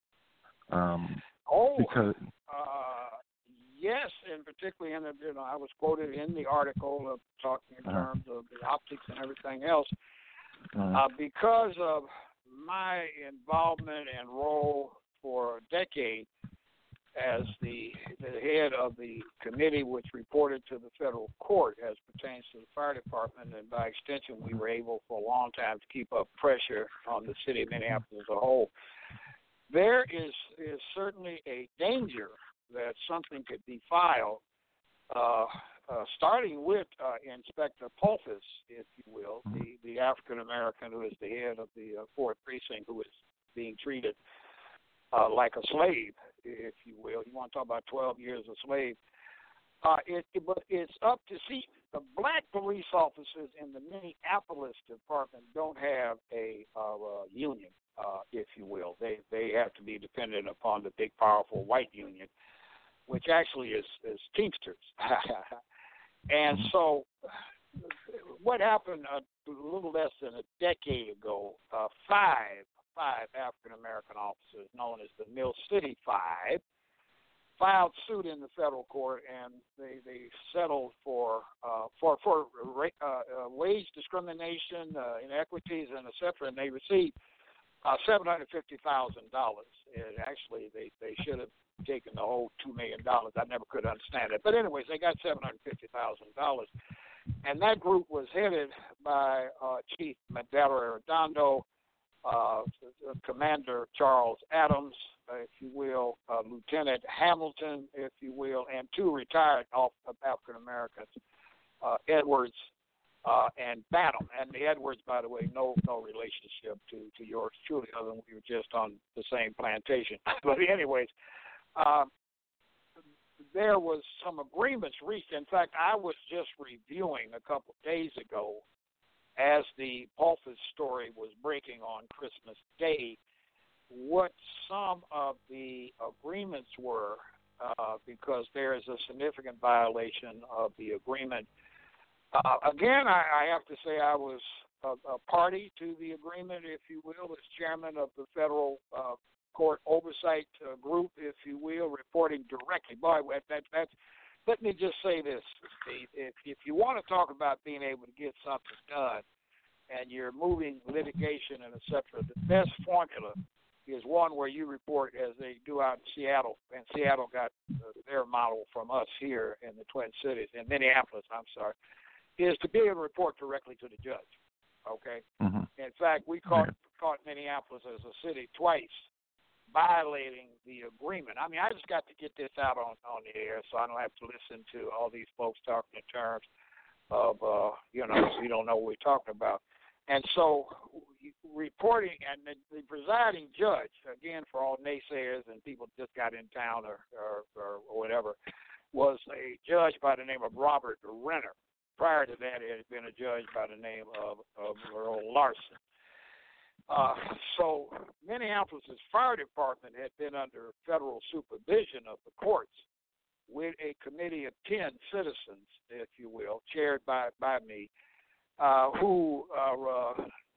Um, oh, because uh, yes, and particularly in the, you know, I was quoted in the article of talking in uh-huh. terms of the optics and everything else, uh, uh, because of my involvement and role for a decade as the the head of the committee which reported to the federal court as pertains to the fire department, and by extension we were able for a long time to keep up pressure on the city of Minneapolis as a whole. There is is certainly a danger that something could be filed, uh, uh, starting with uh, Inspector Pulfus, if you will, the, the African-American who is the head of the uh, fourth Precinct, who is being treated uh, like a slave, if you will. You want to talk about twelve years a slave. Uh, it, it, but it's up to see the black police officers in the Minneapolis department don't have a uh, uh, union, uh, if you will. They they have to be dependent upon the big, powerful white union, which actually is, is Teamsters. And so what happened a little less than a decade ago, uh, five, five African-American officers known as the Mill City Five filed suit in the federal court, and they, they settled for uh, for for uh, uh, wage discrimination, uh, inequities, and et cetera, and they received uh, seven hundred fifty thousand dollars. Actually, they, they should have taken the whole two million dollars. I never could understand it. But anyways, they got seven hundred fifty thousand dollars. And that group was headed by uh, Chief Mandela Redondo, uh, Commander Charles Adams, uh, if you will, uh, Lieutenant Hamilton, if you will, and two retired African Americans, uh, Edwards uh, and Bantam. And the Edwards, by the way, no no relationship to, to yours truly, other than we were just on the same plantation. But anyways, uh, there was some agreements reached. In fact, I was just reviewing a couple of days ago as the Polfus story was breaking on Christmas Day what some of the agreements were, uh, because there is a significant violation of the agreement. Uh, again, I, I have to say I was a, a party to the agreement, if you will, as chairman of the federal uh, court oversight uh, group, if you will, reporting directly. Boy, that, that, let me just say this, Steve. If, if you want to talk about being able to get something done and you're moving litigation and et cetera, the best formula is one where you report as they do out in Seattle, and Seattle got uh, their model from us here in the Twin Cities, in Minneapolis, I'm sorry, is to be able to report directly to the judge, okay? Mm-hmm. In fact, we caught, yeah. caught Minneapolis as a city twice violating the agreement. I mean, I just got to get this out on, on the air so I don't have to listen to all these folks talking in terms of, uh, you know, we don't know what we're talking about. And so reporting, and the, the presiding judge, again, for all naysayers and people just got in town or, or, or whatever, was a judge by the name of Robert Renner. Prior to that, it had been a judge by the name of, of Earl Larson. Uh, so Minneapolis' fire department had been under federal supervision of the courts with a committee of ten citizens, if you will, chaired by, by me, uh, who uh, uh,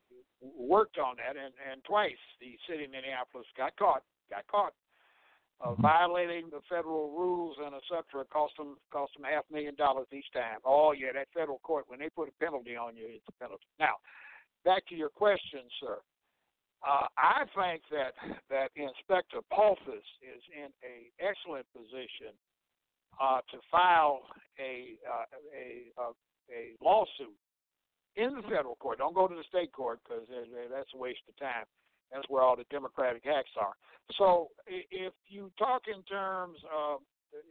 worked on that. And, and twice the city of Minneapolis got caught, got caught, uh, violating the federal rules and et cetera. Cost them, cost them half a million dollars each time. Oh, yeah, that federal court, when they put a penalty on you, it's a penalty. Now, back to your question, sir. Uh, I think that that Inspector Polfus is in an excellent position uh, to file a, uh, a a a lawsuit in the federal court. Don't go to the state court because that's a waste of time. That's where all the Democratic hacks are. So if you talk in terms of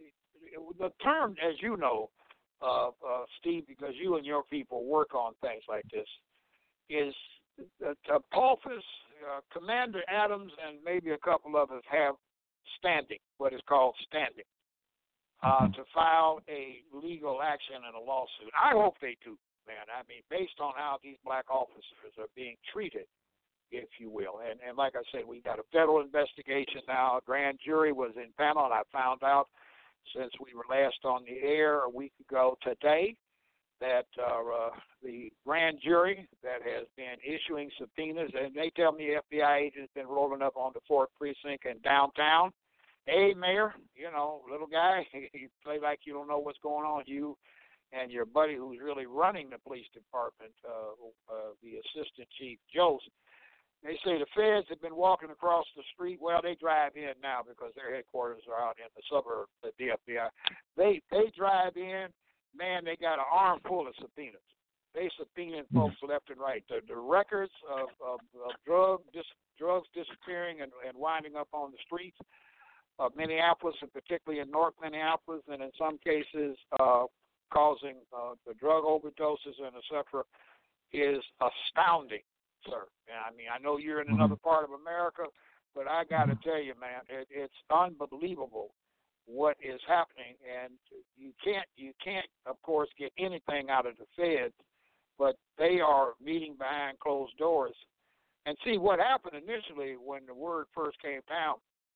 the term, as you know, uh, uh, Steve, because you and your people work on things like this, is uh, uh, Polfus, uh, Commander Adams, and maybe a couple of us have standing, what is called standing, uh, to file a legal action and a lawsuit. I hope they do, man. I mean, based on how these black officers are being treated, if you will. And, and like I said, we got a federal investigation now. A grand jury was in panel, and I found out since we were last on the air a week ago today that uh, uh, the grand jury that has been issuing subpoenas, and they tell me the F B I agent's been rolling up on the fourth precinct in downtown. Hey, Mayor, you know, little guy, you play like you don't know what's going on. You and your buddy who's really running the police department, uh, uh, the Assistant Chief Jost, they say the feds have been walking across the street. Well, they drive in now because their headquarters are out in the suburbs of the F B I. They they drive in. Man, they got an armful of subpoenas. They subpoenaing folks left and right. The, the records of, of, of drug, dis, drugs disappearing and, and winding up on the streets of Minneapolis, and particularly in North Minneapolis, and in some cases uh, causing uh, the drug overdoses and et cetera, is astounding, sir. And I mean, I know you're in another part of America, but I got to tell you, man, it, it's unbelievable what is happening, and you can't you can't of course get anything out of the feds, but they are meeting behind closed doors. And see what happened initially when the word first came down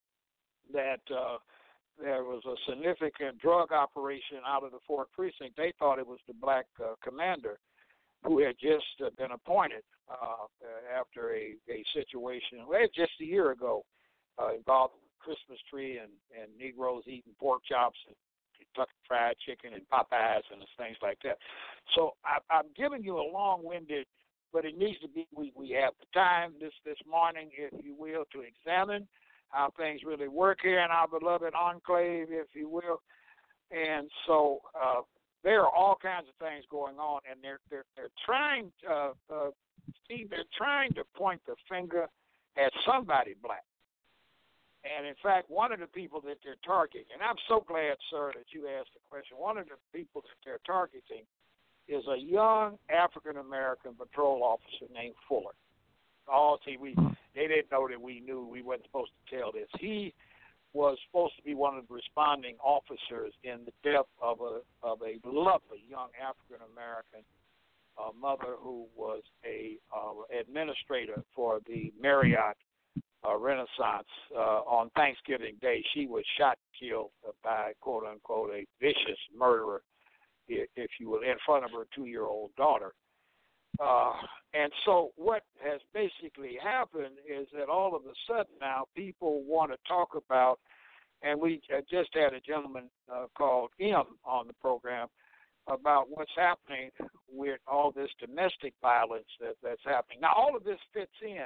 that uh, there was a significant drug operation out of the fourth precinct. They thought it was the black uh, commander who had just uh, been appointed uh, after a, a situation well, just a year ago uh, involved Christmas tree and, and Negroes eating pork chops and Kentucky Fried Chicken and Popeyes and things like that. So I, I'm giving you a long-winded, but it needs to be, we, we have the time this, this morning, if you will, to examine how things really work here in our beloved enclave, if you will. And so uh, there are all kinds of things going on, and they're they're, they're trying, uh, uh, see, they're trying to point the finger at somebody black. And, in fact, one of the people that they're targeting, and I'm so glad, sir, that you asked the question, one of the people that they're targeting is a young African-American patrol officer named Fuller. Oh, see, we they didn't know that we knew. We weren't supposed to tell this. He was supposed to be one of the responding officers in the death of a of a lovely young African-American uh, mother who was a uh, administrator for the Marriott Uh, Renaissance uh, on Thanksgiving Day. She was shot and killed by, quote unquote, a vicious murderer, if you will, in front of her two-year-old daughter. Uh, and so what has basically happened is that all of a sudden now people want to talk about, and we just had a gentleman uh, called M on the program about what's happening with all this domestic violence that, that's happening. Now all of this fits in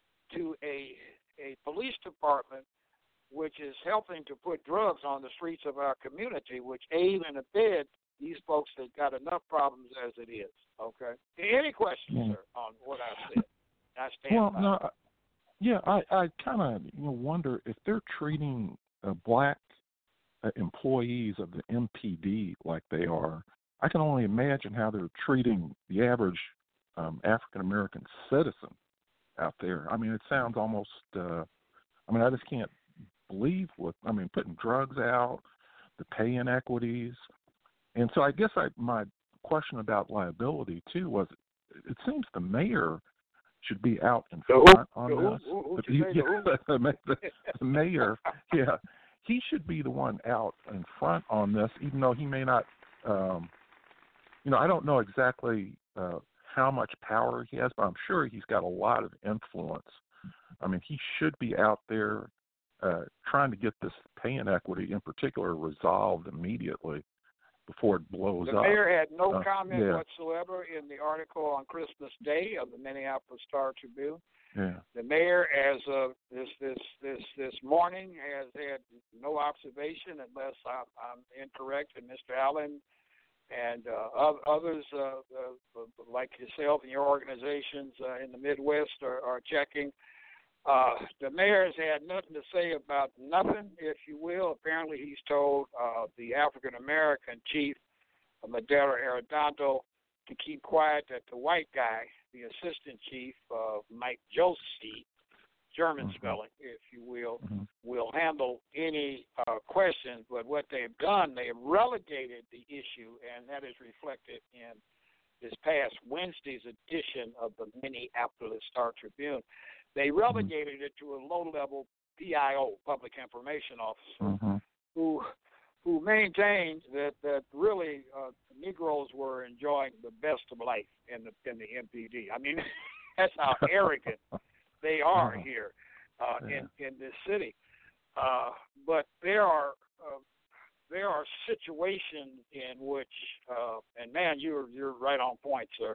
to a a police department which is helping to put drugs on the streets of our community, which aid and abet these folks that got enough problems as it is. Okay. Any questions, mm. sir, on what I said? I stand well, by. no, I, yeah, I, I kind of you know wonder if they're treating uh, black uh, employees of the M P D like they are. I can only imagine how they're treating the average um, African American citizen out there. I mean, it sounds almost, uh, I mean, I just can't believe what, I mean, putting drugs out, the pay inequities. And so I guess I, my question about liability, too, was it seems the mayor should be out in front on this. Who, who, the, yeah, the, the, the mayor, yeah, he should be the one out in front on this, even though he may not, um, you know, I don't know exactly uh, how much power he has, but I'm sure he's got a lot of influence. I mean, he should be out there uh, trying to get this pay inequity in particular resolved immediately before it blows the up. The mayor had no uh, comment yeah. whatsoever in the article on Christmas Day of the Minneapolis Star Tribune. Yeah. The mayor, as of this this this this morning, has had no observation, unless I'm, I'm incorrect, and Mister Allen and uh, others uh, uh, like yourself and your organizations uh, in the Midwest are, are checking. Uh, the mayor has had nothing to say about nothing, if you will. Apparently he's told uh, the African-American chief, uh, Madera Arredondo, to keep quiet, that the white guy, the assistant chief, uh, Mike Josie, German mm-hmm. spelling, if you will, mm-hmm. will handle any uh, questions. But what they've done, they've relegated the issue, and that is reflected in this past Wednesday's edition of the Minneapolis Star Tribune. They relegated mm-hmm. it to a low-level P I O, Public Information Officer, mm-hmm. who who maintained that, that really uh, Negroes were enjoying the best of life in the in the M P D. I mean, that's how arrogant they are here uh, yeah. in in this city. Uh, but there are uh, there are situations in which, uh, and man, you're you're right on point, sir.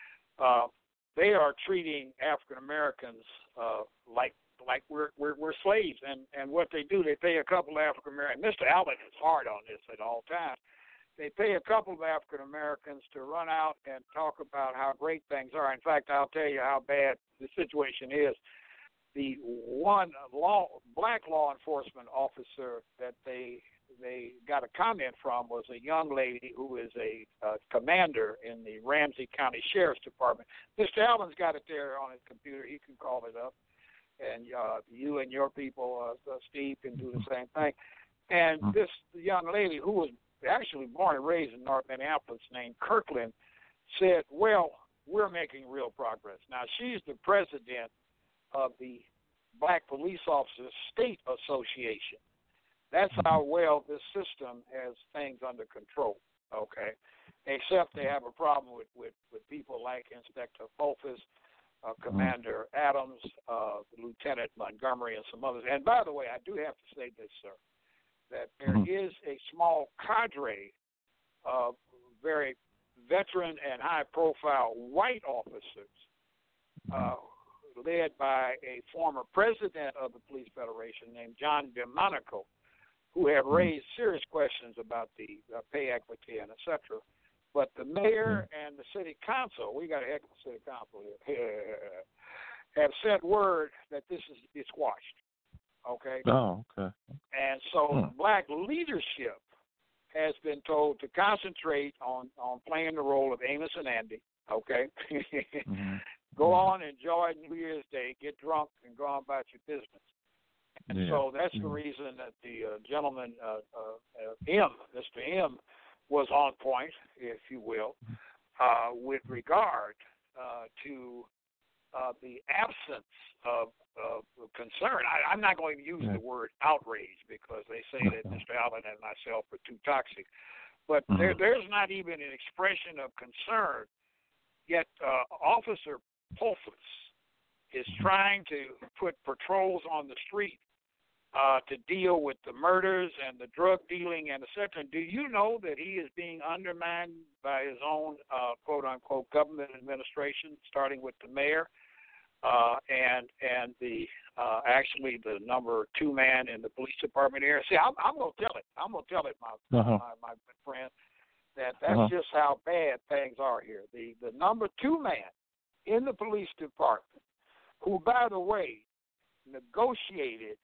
Uh, they are treating African Americans uh, like like we're, we're we're slaves, and, and what they do, they pay a couple of African Americans. Mister Allen is hard on this at all times. They pay a couple of African Americans to run out and talk about how great things are. In fact, I'll tell you how bad the situation is. The one law, black law enforcement officer that they they got a comment from was a young lady who is a uh, commander in the Ramsey County Sheriff's Department. Mister Allen's got it there on his computer. He can call it up, and uh, you and your people, uh, uh, Steve, can do the same thing. And Mm-hmm. this young lady, who was actually born and raised in North Minneapolis, named Kirkland, said, well, we're making real progress. Now, she's the president of the Black Police Officers State Association. That's how well this system has things under control, okay? Except they have a problem with, with, with people like Inspector Fulfus, uh, Commander Adams, uh, Lieutenant Montgomery, and some others. And by the way, I do have to say this, sir, that there Mhm. is a small cadre of very veteran and high-profile white officers uh, led by a former president of the Police Federation named John DeMonico, who have raised serious questions about the uh, pay equity and et cetera. But the mayor and the city council, we got a heck of a city council here, have sent word that this is it's squashed. Okay? Oh, okay. And so Hmm. black leadership has been told to concentrate on, on playing the role of Amos and Andy. Okay? Mm-hmm. Go on, enjoy New Year's Day, get drunk, and go on about your business. And Yeah. so that's the Mhm. reason that the uh, gentleman, uh, uh, uh, M, Mister M, was on point, if you will, uh, with regard uh, to uh, the absence of, of concern. I, I'm not going to use Yeah. the word outrage because they say that Mister Allen and myself are too toxic. But Mhm. there, there's not even an expression of concern, yet uh, Officer Pulfus is trying to put patrols on the street uh, to deal with the murders and the drug dealing and et cetera. Do you know that he is being undermined by his own uh, quote-unquote government administration, starting with the mayor uh, and and the uh, actually the number two man in the police department here? See, I'm, I'm going to tell it. I'm going to tell it, my, Uh-huh. my, my good friend, that that's Uh-huh. just how bad things are here. The, the number two man in the police department, who, by the way, negotiated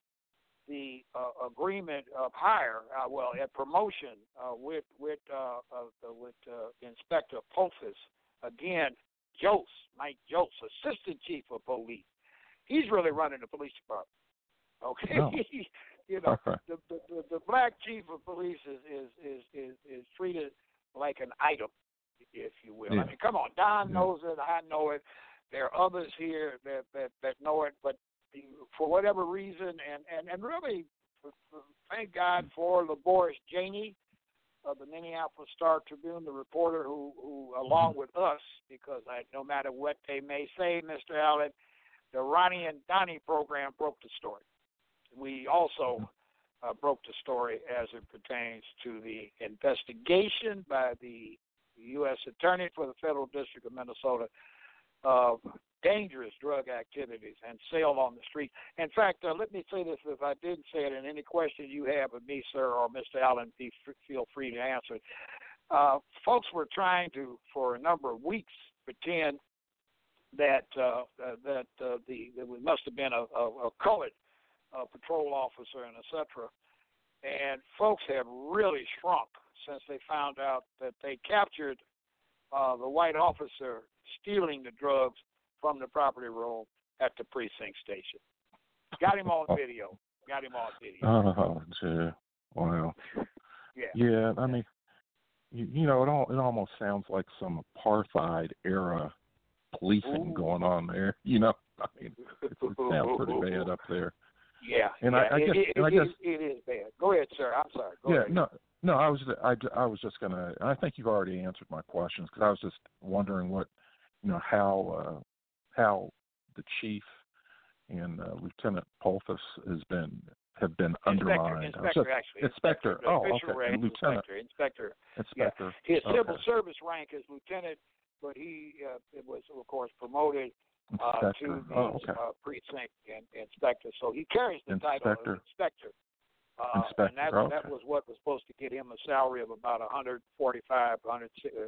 the uh, agreement of hire, uh, well, at promotion uh, with with uh, uh, with uh, Inspector Pulfus, again, Jose, Mike Jose, Assistant Chief of Police. He's really running the police department. Okay, No. you know, Okay. the, the the the black chief of police is is is is, is treated like an item, if you will. Yeah. I mean, come on, Don Yeah. knows it. I know it. There are others here that, that, that know it, but for whatever reason, and, and, and really, thank God for LaBoris Janey of the Minneapolis Star Tribune, the reporter who, who along with us, because I, no matter what they may say, Mister Allen, the Ronnie and Donnie program broke the story. We also uh, broke the story as it pertains to the investigation by the U S Attorney for the Federal District of Minnesota of dangerous drug activities and sale on the street. In fact, uh, let me say this, if I didn't say it, and any question you have of me, sir, or Mister Allen, be f- feel free to answer it. Uh, folks were trying to, for a number of weeks, pretend that uh, uh, that uh, the that we must have been a, a, a colored uh, patrol officer and et cetera. And folks have really shrunk since they found out that they captured uh, the white officer stealing the drugs from the property room at the precinct station. Got him on video. Got him on video. Oh, gee. Wow. Yeah. Yeah, I mean, you, you know, it all it almost sounds like some apartheid era policing Ooh. going on there. You know, I mean, it, it sounds pretty bad up there. Yeah. And yeah. I, I it, guess, it, and I it, guess, it is bad. Go ahead, sir. I'm sorry. Go yeah, ahead. no, no, I was, I, I was just gonna. I think you've already answered my questions because I was just wondering what, you know, how, uh, how the chief and uh, Lieutenant Pulfus has been have been Inspector, undermined. inspector, Just, actually. Inspector. The Oh, official okay. rank, And Lieutenant. Inspector. Inspector. Inspector. Yeah. His Okay. civil service rank is lieutenant, but he uh, it was, of course, promoted uh, Inspector. to the Oh, okay. uh, precinct and, inspector. So he carries the title Inspector. of inspector. Uh, Inspector. and that, Oh, that okay. was what was supposed to get him a salary of about one forty-five, one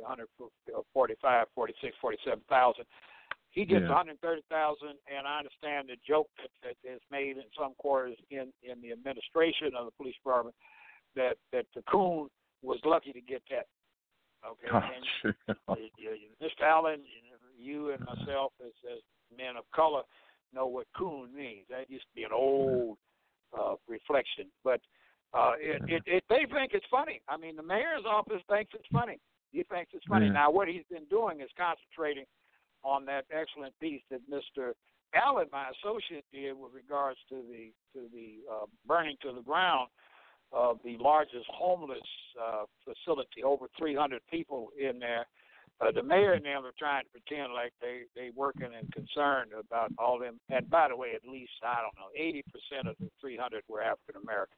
forty-five, forty-six, forty-seven thousand. He gets Yeah. one hundred thirty thousand, and I understand the joke that, that is made in some quarters in, in the administration of the police department that that the coon was lucky to get that. Okay, Oh, and sure. uh, Mister Allen, you and myself as, as men of color know what coon means. That used to be an old uh, reflection, but Uh, it, it, it, they think it's funny. I mean, the mayor's office thinks it's funny. He thinks it's funny. Yeah. Now, what he's been doing is concentrating on that excellent piece that Mister Allen, my associate, did with regards to the to the uh, burning to the ground of the largest homeless uh, facility, over three hundred people in there. Uh, the mayor and them are trying to pretend like they they working and concerned about all them. And by the way, at least I don't know, eighty percent of the three hundred were African American.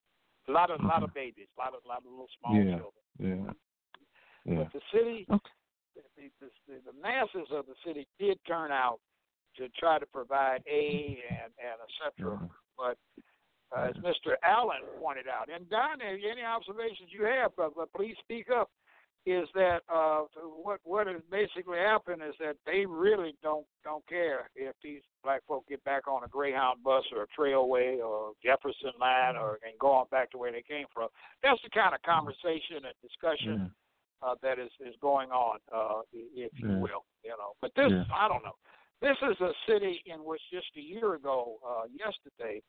A lot of a lot of babies, a lot of lot of little small yeah. children. Yeah. Yeah. But the city, okay. the, the, the, the masses of the city did turn out to try to provide aid and and et cetera. Yeah. But uh, as Mister Allen pointed out, and Don, any observations you have, but, but please speak up. Is that uh, what what has basically happened is that they really don't don't care if these black folk get back on a Greyhound bus or a Trailway or Jefferson Line or and go on back to where they came from. That's the kind of conversation and discussion yeah. uh, that is, is going on, uh, if you yeah. will. You know, but this yeah. I don't know. This is a city in which just a year ago, uh, yesterday.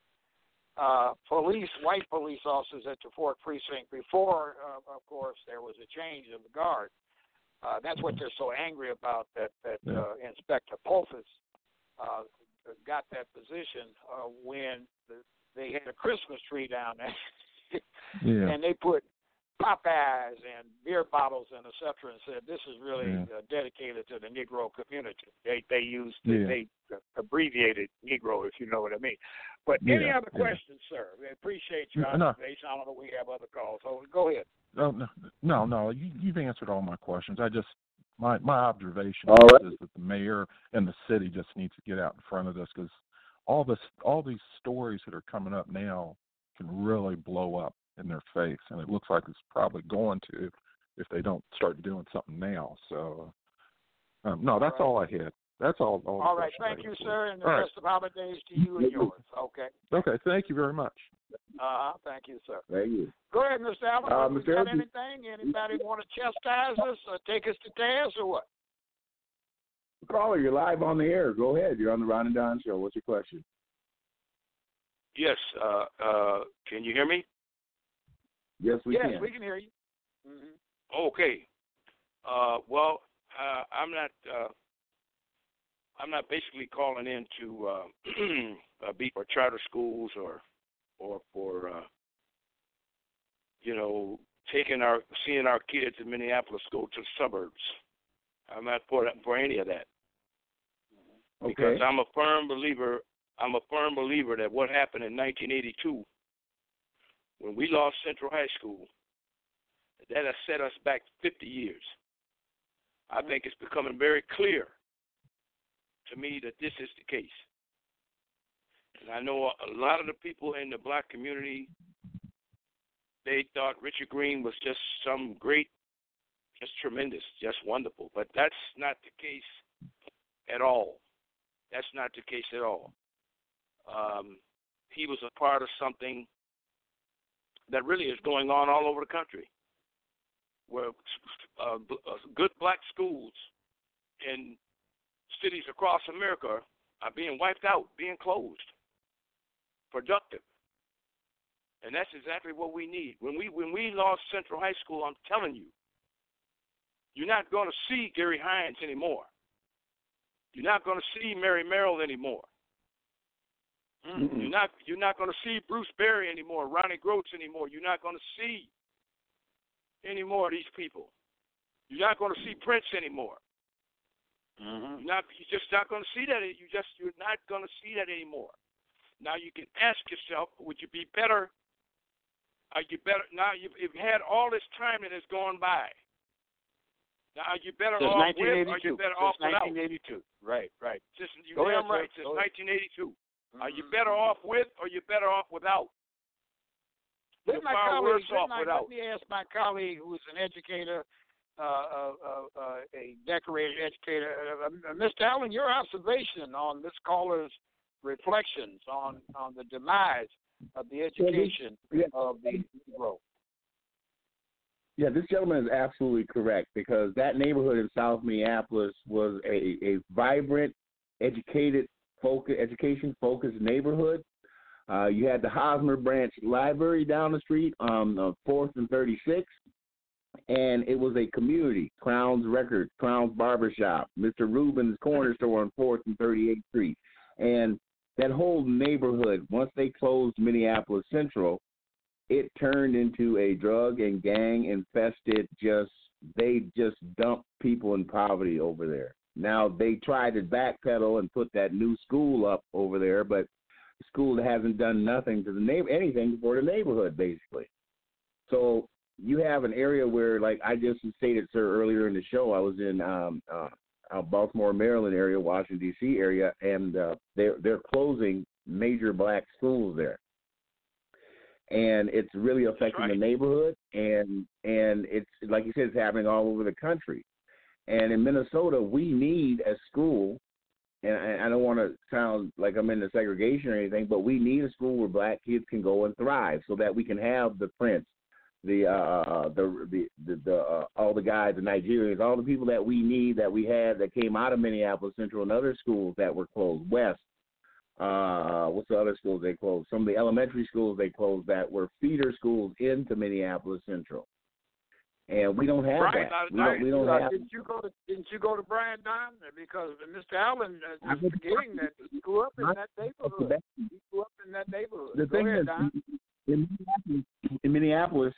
Uh, police, white police officers at the Fort Precinct. Before, uh, of course, there was a change of the guard. Uh, that's what they're so angry about. That that uh, Inspector Pulfus uh, got that position uh, when the, they had a Christmas tree down there, yeah. and they put Popeyes and beer bottles and et cetera, and said this is really yeah. uh, dedicated to the Negro community. They they used yeah. they abbreviated Negro, if you know what I mean. But yeah. any other yeah. questions, sir? We appreciate your no. observation. I don't know if we have other calls. So go ahead. No, no, no, no. You, you've answered all my questions. I just my my observation all is, right. is that the mayor and the city just needs to get out in front of this, because all this all these stories that are coming up now can really blow up in their face, and it looks like it's probably going to if they don't start doing something now. So, um, no, that's all, right. all I had. That's all. All, all right, thank you, sir, and the all best right. of holidays to you and yours. Okay. Okay, thank you very much. Uh-huh, thank you, sir. Thank you. Go ahead, Mister Allen. Uh, you Mister got Allen, anything? Anybody want to chastise us or take us to task or what? Caller, you're live on the air. Go ahead. You're on the Ron and Don Show. What's your question? Yes. Uh, uh, can you hear me? Yes, we yes, can. Yes, we can hear you. Mm-hmm. Okay. Uh, well, uh, I'm not. Uh, I'm not basically calling in to uh, uh, be for charter schools or, or for, uh, you know, taking our seeing our kids in Minneapolis go to the suburbs. I'm not for for any of that. Okay. Because I'm a firm believer. I'm a firm believer that what happened in nineteen eighty-two, when we lost Central High School, that has set us back fifty years. I think it's becoming very clear to me that this is the case. And I know a lot of the people in the black community, they thought Richard Green was just some great, just tremendous, just wonderful. But that's not the case at all. That's not the case at all. Um, he was a part of something that really is going on all over the country, where uh, good black schools in cities across America are being wiped out, being closed, productive. And that's exactly what we need. When we when we lost Central High School, I'm telling you, you're not going to see Gary Hines anymore. You're not going to see Mary Merrill anymore. Mm-hmm. You're not you're not going to see Bruce Berry anymore, Ronnie Groats anymore. You're not going to see any more of these people. You're not going to see Prince anymore. Mm-hmm. You're not you're just not going to see that. You just you're not going to see that anymore. Now you can ask yourself, would you be better? Are you better now? You've, you've had all this time that has gone by. Now are you better Since off with, or are you better Since off without? nineteen eighty-two. Right, right. Just, you Go damn ahead, right. sir. Since Go nineteen eighty-two. Mm-hmm. Are you better off with, or you better off without? Let, You're my far colleague, worse off let, my, without. let me ask my colleague, who is an educator, uh, uh, uh, uh, a decorated educator, uh, uh, Mister Allen, your observation on this caller's reflections on, on the demise of the education yeah. of the Negro. Yeah, this gentleman is absolutely correct, because that neighborhood in South Minneapolis was a, a vibrant, educated, focus, education-focused neighborhood. Uh, you had the Hosmer Branch Library down the street on uh, fourth and thirty-sixth, and it was a community. Crown's Records, Crown's Barbershop, Mister Rubin's Corner Store on fourth and thirty-eighth Street. And that whole neighborhood, once they closed Minneapolis Central, it turned into a drug and gang infested, just, they just dumped people in poverty over there. Now, they tried to backpedal and put that new school up over there, but the school hasn't done nothing to the neighbor, anything for the neighborhood, basically. So you have an area where, like I just stated, sir, earlier in the show, I was in um, uh, uh, Baltimore, Maryland area, Washington, D C area, and uh, they're, they're closing major black schools there. And it's really affecting right. the neighborhood, and and it's, like you said, it's happening all over the country. And in Minnesota, we need a school, and I, I don't want to sound like I'm into segregation or anything, but we need a school where black kids can go and thrive so that we can have the Prince, the uh, the the, the, the uh, all the guys, the Nigerians, all the people that we need, that we had, that came out of Minneapolis Central and other schools that were closed, West. Uh, what's the other schools they closed? Some of the elementary schools they closed that were feeder schools into Minneapolis Central, and we don't have Brian, that. I, We don't, we don't uh, have. Didn't you go to Didn't you go to Brian Don? Because Mister Allen uh, is forgetting that he grew up in that neighborhood. He grew up in that neighborhood. The go thing ahead, is, Don. in Minneapolis, in Minneapolis,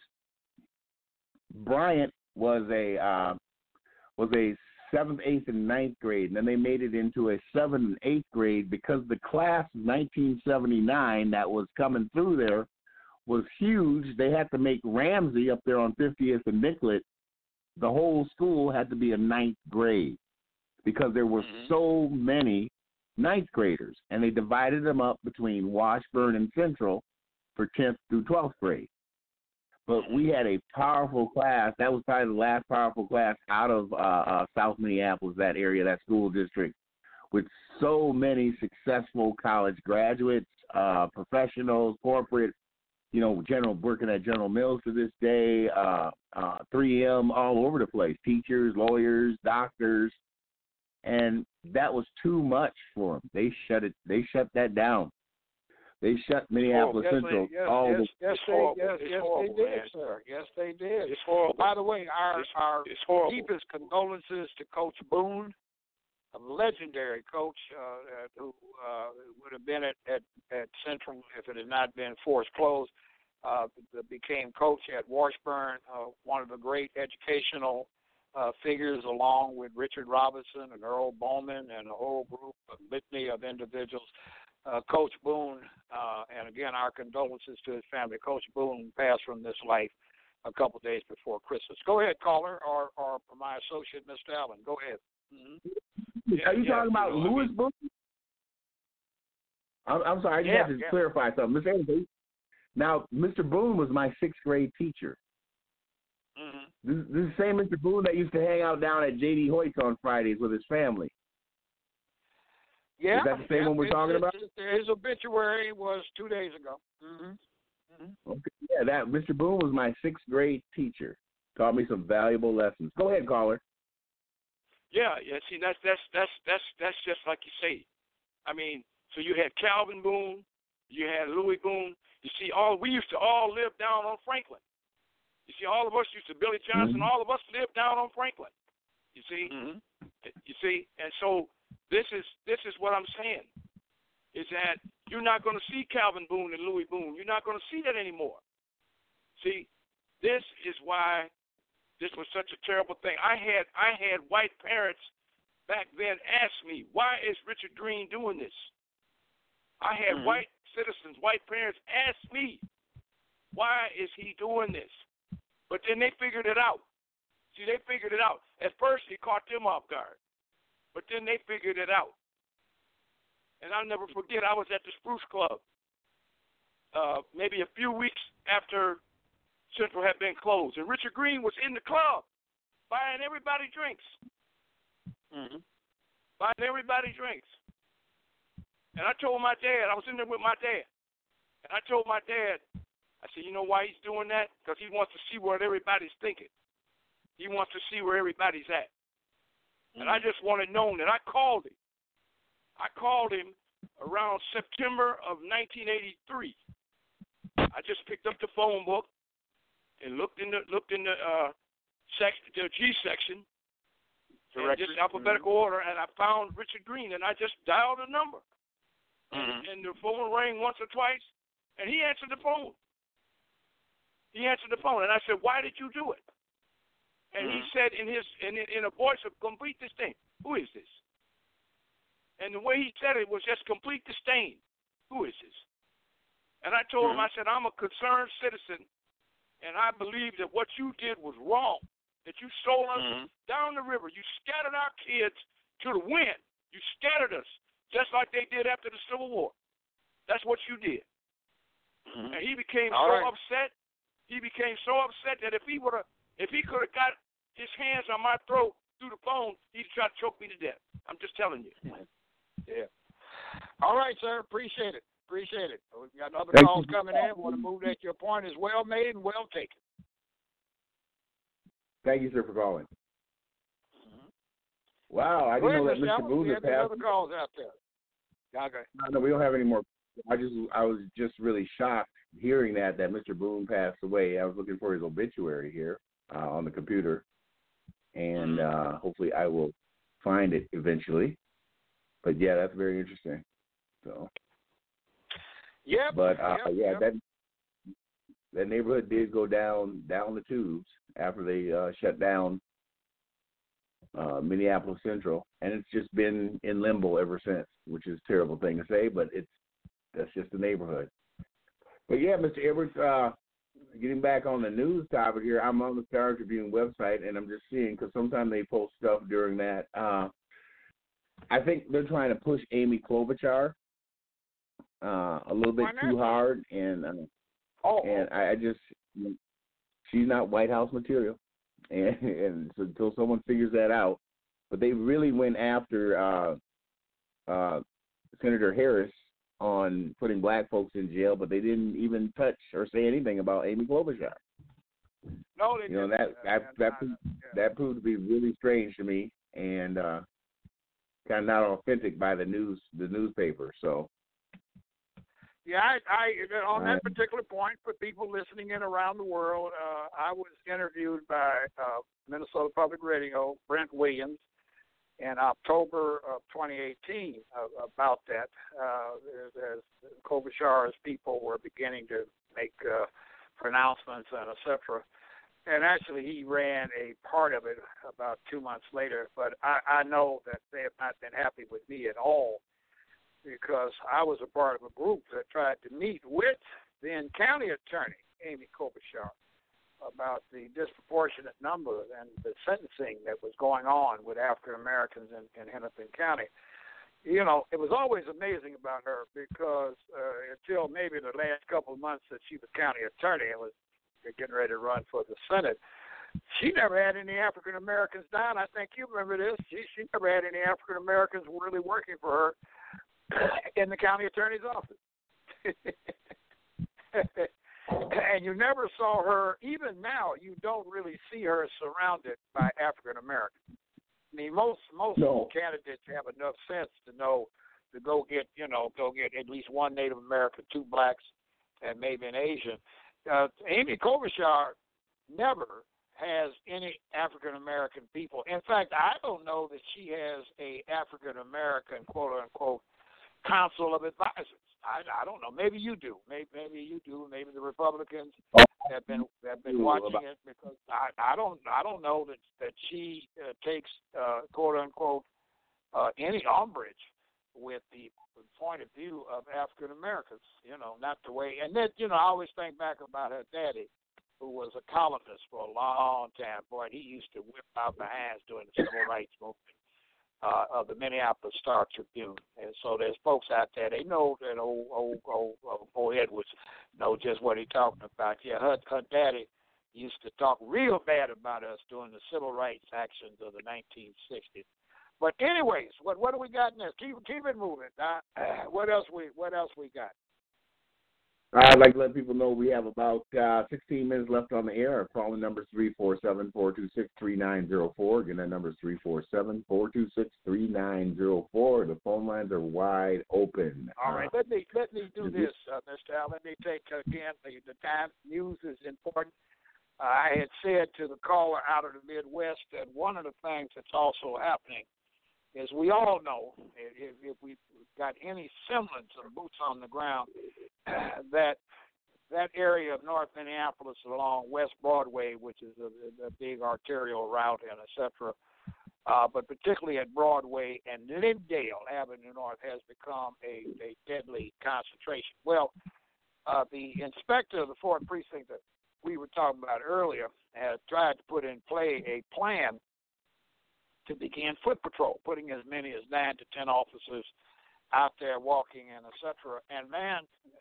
Bryant was a uh, was a seventh, eighth, and ninth grade, and then they made it into a seventh and eighth grade because the class of nineteen seventy-nine that was coming through there was huge. They had to make Ramsey up there on fiftieth and Nicollet. The whole school had to be a ninth grade because there were mm-hmm. so many ninth graders, and they divided them up between Washburn and Central for tenth through twelfth grade. But we had a powerful class. That was probably the last powerful class out of uh, uh, South Minneapolis, that area, that school district, with so many successful college graduates, uh, professionals, corporate, you know, general working at General Mills to this day, uh, uh, three M, all over the place, teachers, lawyers, doctors, and that was too much for them. They shut it. They shut that down. They shut Minneapolis yes, Central. They, yes, all yes, the, yes, they, horrible. yes, It's yes, horrible, they did, man. sir. Yes, they did. It's horrible. By the way, our it's, our it's horrible. deepest condolences to Coach Boone, a legendary coach uh, who uh, would have been at, at, at Central if it had not been forced closed. Uh, became coach at Washburn, uh, one of the great educational uh, figures, along with Richard Robinson and Earl Bowman and a whole group, a litany of individuals. Uh, Coach Boone, uh, and again, our condolences to his family. Coach Boone passed from this life a couple days before Christmas. Go ahead, caller, or, or my associate, Mister Allen. Go ahead. Mm-hmm. Are you yeah, talking about you know, Louis I mean, Boone? I'm, I'm sorry, I just yeah, had to yeah. clarify something. Mister Anderson, now, Mister Boone was my sixth grade teacher. Mm-hmm. This, this is the same Mister Boone that used to hang out down at J D Hoyt's on Fridays with his family. Yeah, is that the same yeah, one we're it, talking it, about? It, his obituary was two days ago. Mm-hmm. Mm-hmm. Okay. Yeah, that Mister Boone was my sixth grade teacher. Taught me some valuable lessons. Go ahead, caller. Yeah, yeah. See, that's that's that's that's that's just like you say. I mean, so you had Calvin Boone, you had Louis Boone. You see, all we used to all live down on Franklin. You see, all of us used to Billy Johnson. Mm-hmm. All of us lived down on Franklin. You see, Mm-hmm. you see, and so this is this is what I'm saying. Is that you're not going to see Calvin Boone and Louis Boone. You're not going to see that anymore. See, this is why this was such a terrible thing. I had I had white parents back then ask me, why is Richard Green doing this? I had mm-hmm. white citizens, white parents ask me, why is he doing this? But then they figured it out. See, they figured it out. At first, it caught them off guard. But then they figured it out. And I'll never forget, I was at the Spruce Club uh, maybe a few weeks after Central had been closed. And Richard Green was in the club buying everybody drinks. Mm-hmm. Buying everybody drinks. And I told my dad, I was in there with my dad. And I told my dad, I said, you know why he's doing that? Because he wants to see what everybody's thinking. He wants to see where everybody's at. Mm-hmm. And I just wanted known that I called him. I called him around September of nineteen eighty-three. I just picked up the phone book and looked in the looked in the uh, sec, the G section, in just alphabetical mm-hmm. order, and I found Richard Green, and I just dialed a number, mm-hmm. and, and the phone rang once or twice, and he answered the phone. He answered the phone, and I said, "Why did you do it?" And mm-hmm. he said in his in in a voice of complete disdain, "Who is this?" And the way he said it was just complete disdain. Who is this? And I told mm-hmm. him, I said, "I'm a concerned citizen, and I believe that what you did was wrong. That you sold us mm-hmm. down the river. You scattered our kids to the wind. You scattered us, just like they did after the Civil War. That's what you did." Mm-hmm. And he became All so right. upset. He became so upset that if he would have, if he could have got his hands on my throat through the phone, he'd try to choke me to death. I'm just telling you. Yeah. All right, sir. Appreciate it. Appreciate it. We've got other Thank calls you. coming in. Want to move that your point is well made and well taken. Thank you, sir, for calling. Mm-hmm. Wow, I didn't know that Mister Boone had passed. Other calls out there. Okay. No, no, we don't have any more. I just, I was just really shocked hearing that that Mister Boone passed away. I was looking for his obituary here uh, on the computer, and uh, hopefully I will find it eventually. But yeah, that's very interesting. So. Yeah. But uh, yep, yeah, yep. that that neighborhood did go down down the tubes after they uh, shut down uh, Minneapolis Central, and it's just been in limbo ever since, which is a terrible thing to say, but it's that's just the neighborhood. But yeah, Mister Edwards, uh, getting back on the news topic here, I'm on the Star Tribune website, and I'm just seeing, because sometimes they post stuff during that. Uh, I think they're trying to push Amy Klobuchar uh, a little bit too hard, and uh, oh, and I, I just she's not White House material, and, and so until someone figures that out. But they really went after uh, uh, Senator Harris on putting black folks in jail, but they didn't even touch or say anything about Amy Klobuchar. No, they you know didn't. that that that, uh, proved, yeah. that proved to be really strange to me, and uh, kind of not authentic by the news the newspaper. So. Yeah, I, I on that particular point, for people listening in around the world, uh, I was interviewed by uh, Minnesota Public Radio, Brent Williams, in October of twenty eighteen uh, about that, uh, as, as Klobuchar's people were beginning to make uh, pronouncements and et cetera. And actually, he ran a part of it about two months later. But I, I know that they have not been happy with me at all, because I was a part of a group that tried to meet with then county attorney Amy Klobuchar about the disproportionate number and the sentencing that was going on with African Americans in, in Hennepin County. You know, it was always amazing about her because uh, until maybe the last couple of months that she was county attorney and was getting ready to run for the Senate, she never had any African Americans down. I think you remember this. She, she never had any African Americans really working for her in the county attorney's office. And you never saw her, even now, you don't really see her surrounded by African Americans. I mean, most most no. candidates have enough sense to know to go get, you know, go get at least one Native American, two blacks, and maybe an Asian. Uh, Amy Klobuchar never has any African American people. In fact, I don't know that she has a African American, quote unquote, council of advisors. I, I don't know. Maybe you do. Maybe maybe you do. Maybe the Republicans have been have been watching it, because I, I don't I don't know that that she uh, takes uh, quote unquote uh, any umbrage with the point of view of African Americans. You know, not the way. And then you know, I always think back about her daddy, who was a columnist for a long time. Boy, he used to whip out the hands during the civil rights movement. Uh, of the Minneapolis Star Tribune, and so there's folks out there. They know that old old old, old boy Edwards know just what he's talking about. Yeah, her her daddy used to talk real bad about us during the civil rights actions of the nineteen sixties. But anyways, what what do we got next? Keep keep it moving. Uh, what else we what else we got? I'd like to let people know we have about uh, sixteen minutes left on the air. Our phone number is three four seven, four two six, three nine zero four. Again, that number is three four seven, four two six, three nine zero four. The phone lines are wide open. All right, let me let me do this, uh, Mister Al. Let me take again the the time. News is important. Uh, I had said to the caller out of the Midwest that one of the things that's also happening is we all know, if, if we've got any semblance of boots on the ground, that that area of North Minneapolis along West Broadway, which is a, a big arterial route and et cetera, uh, but particularly at Broadway and Lindale Avenue North has become a, a deadly concentration. Well, uh, the inspector of the fourth precinct that we were talking about earlier had tried to put in play a plan to begin foot patrol, putting as many as nine to ten officers out there walking and et cetera. And, man,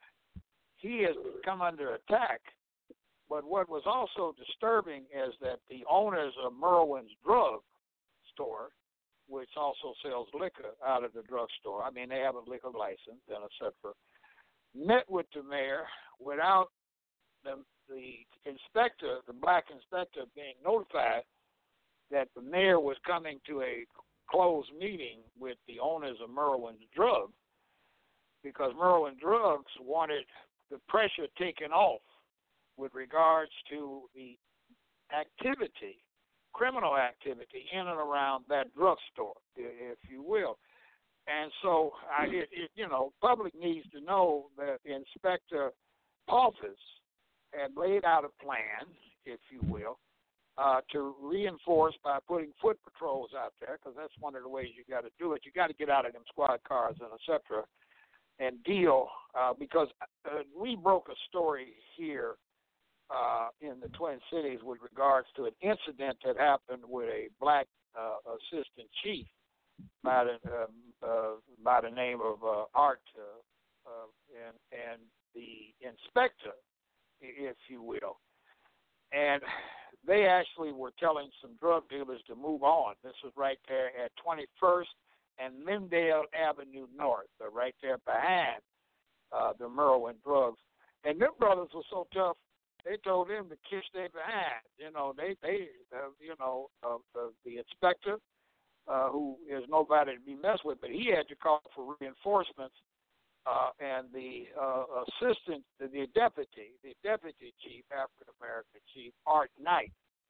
he has come under attack. But what was also disturbing is that the owners of Merwin's Drug Store, which also sells liquor out of the drugstore, I mean, they have a liquor license and et cetera, met with the mayor without the, the inspector, the black inspector, being notified that the mayor was coming to a closed meeting with the owners of Merwin's Drugs, because Merwin Drugs wanted the pressure taken off with regards to the activity, criminal activity in and around that drugstore, if you will. And so, I, it, it, you know, public needs to know that Inspector Palfus had laid out a plan, if you will, uh, to reinforce by putting foot patrols out there, because that's one of the ways you got to do it. You got to get out of them squad cars and et cetera, and deal, uh, because uh, we broke a story here uh, in the Twin Cities with regards to an incident that happened with a black uh, assistant chief by the uh, uh, by the name of uh, Art, uh, uh, and and the inspector, if you will, and they actually were telling some drug dealers to move on. This was right there at twenty-first and Lindale Avenue North, uh, right there behind uh, the Merwin Drugs. And them brothers were so tough, they told them to kiss their behind. You know, they, they uh, you know, uh, uh, the inspector, uh, who is nobody to be messed with, but he had to call for reinforcements. Uh, and the uh, assistant, the, the deputy, the deputy chief, African-American chief, Art Knight,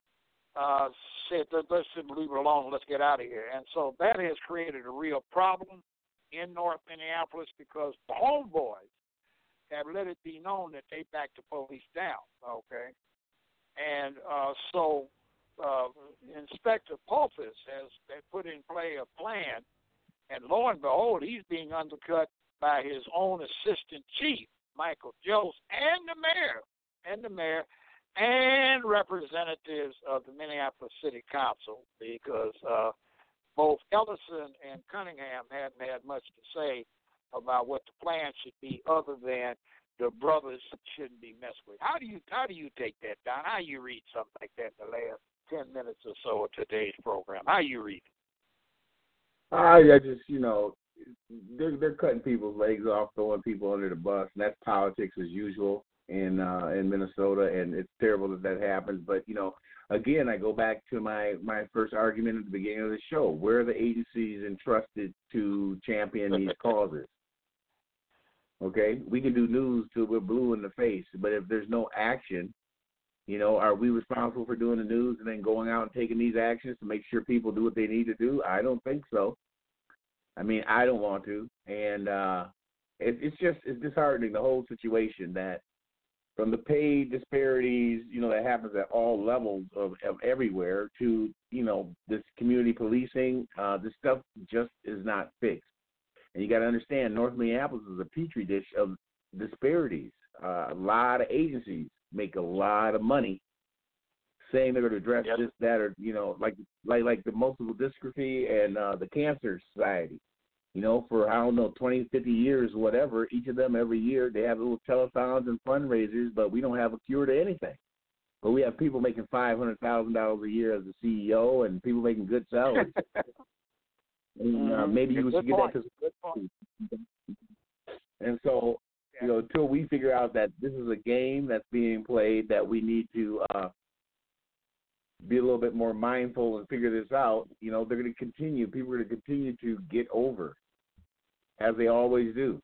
uh, said, let's just leave it alone, let's get out of here. And so that has created a real problem in North Minneapolis, because the homeboys have let it be known that they backed the police down, okay? And uh, so uh, Inspector Palfus has put in play a plan, and lo and behold, he's being undercut by his own assistant chief, Michael Jost, and the mayor, and the mayor, and representatives of the Minneapolis City Council, because uh, both Ellison and Cunningham haven't had much to say about what the plan should be, other than the brothers shouldn't be messed with. How do you how do you take that, Don? How do you read something like that in the last ten minutes or so of today's program? How do you read it? I, I just, you know, they're they're cutting people's legs off, throwing people under the bus, and that's politics as usual in uh, in Minnesota, and it's terrible that that happens. But, you know, again, I go back to my, my first argument at the beginning of the show. Where are the agencies entrusted to champion these causes? Okay? We can do news till we're blue in the face, but if there's no action, you know, are we responsible for doing the news and then going out and taking these actions to make sure people do what they need to do? I don't think so. I mean, I don't want to, and uh, it, it's just it's disheartening, the whole situation, that from the pay disparities, you know, that happens at all levels of, of everywhere, to, you know, this community policing, uh, this stuff just is not fixed. And you got to understand, North Minneapolis is a petri dish of disparities. Uh, a lot of agencies make a lot of money saying they're going to address yep. this, that, or, you know, like like like the multiple dystrophy and uh, the Cancer Society. You know, for, I don't know, twenty, fifty years, whatever, each of them every year, they have little telethons and fundraisers, but we don't have a cure to anything. But we have people making five hundred thousand dollars a year as a C E O, and people making good salaries. and, uh, maybe you should get that. And so, you know, until we figure out that this is a game that's being played, that we need to uh, be a little bit more mindful and figure this out, you know, they're going to continue. People are going to continue to get over, as they always do.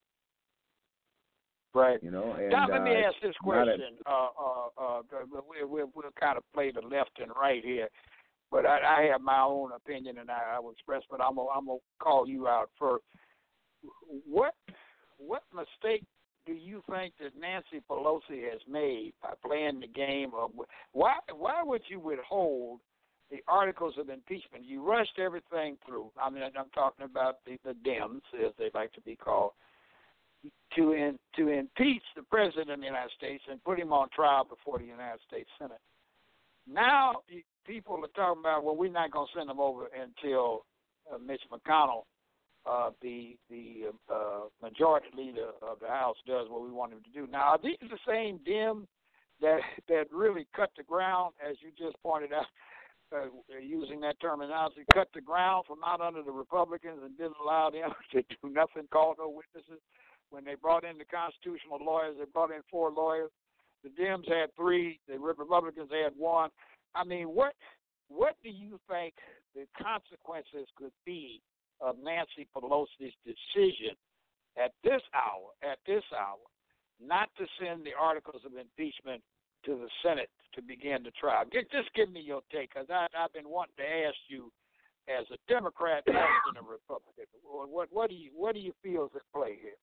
Right. You know, and Now, let me uh, ask this question. A, uh, uh, uh, we, we, we'll kind of play the left and right here, but I, I have my own opinion, and I, I will express, but I'm going I'm to call you out first. What, what mistake do you think that Nancy Pelosi has made by playing the game of why? Why would you withhold the articles of impeachment? You rushed everything through. I mean, I'm talking about the, the Dems, as they like to be called, to in, to impeach the president of the United States and put him on trial before the United States Senate. Now people are talking about, well, we're not going to send them over until uh, Mitch McConnell, uh, the the uh, majority leader of the House, does what we want him to do. Now, are these the same Dems that that really cut the ground, as you just pointed out, uh, using that terminology, cut the ground from out under the Republicans and didn't allow them to do nothing, call no witnesses? When they brought in the constitutional lawyers, they brought in four lawyers. The Dems had three. The Republicans had one. I mean, what what do you think the consequences could be of Nancy Pelosi's decision at this hour, at this hour, not to send the articles of impeachment to the Senate to begin the trial? Just give me your take, because I've been wanting to ask you, as a Democrat and a Republican, what what do you what do you feel is at play here?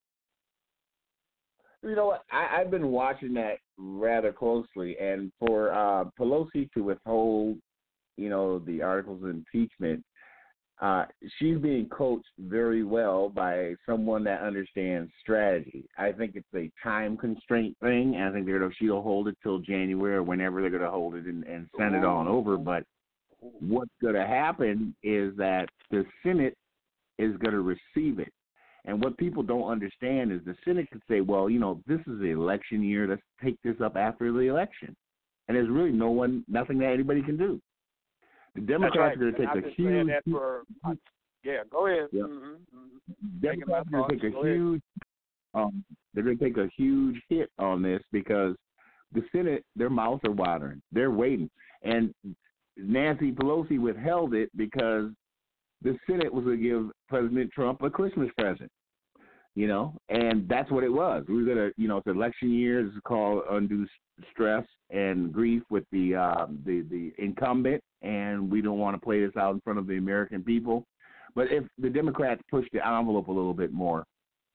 You know what? I, I've been watching that rather closely, and for uh, Pelosi to withhold, you know, the articles of impeachment, uh, she's being coached very well by someone that understands strategy. I think it's a time constraint thing, and I think they're gonna, she'll hold it till January or whenever they're going to hold it and, and send it on over. But what's going to happen is that the Senate is going to receive it. And what people don't understand is the Senate could say, well, you know, this is the election year. Let's take this up after the election. And there's really no one, nothing that anybody can do. The Democrats right. are going to take I've a been huge. that for, yeah, go ahead. Yeah. Mm-hmm. Mm-hmm. Democrats are going to take a go huge. Um, they're going to take a huge hit on this because the Senate, their mouths are watering. They're waiting, and Nancy Pelosi withheld it because the Senate was going to give President Trump a Christmas present, you know, and that's what it was. We were going to, you know, it's election year. It's called undue stress and grief with the, uh, the the incumbent, and we don't want to play this out in front of the American people. But if the Democrats push the envelope a little bit more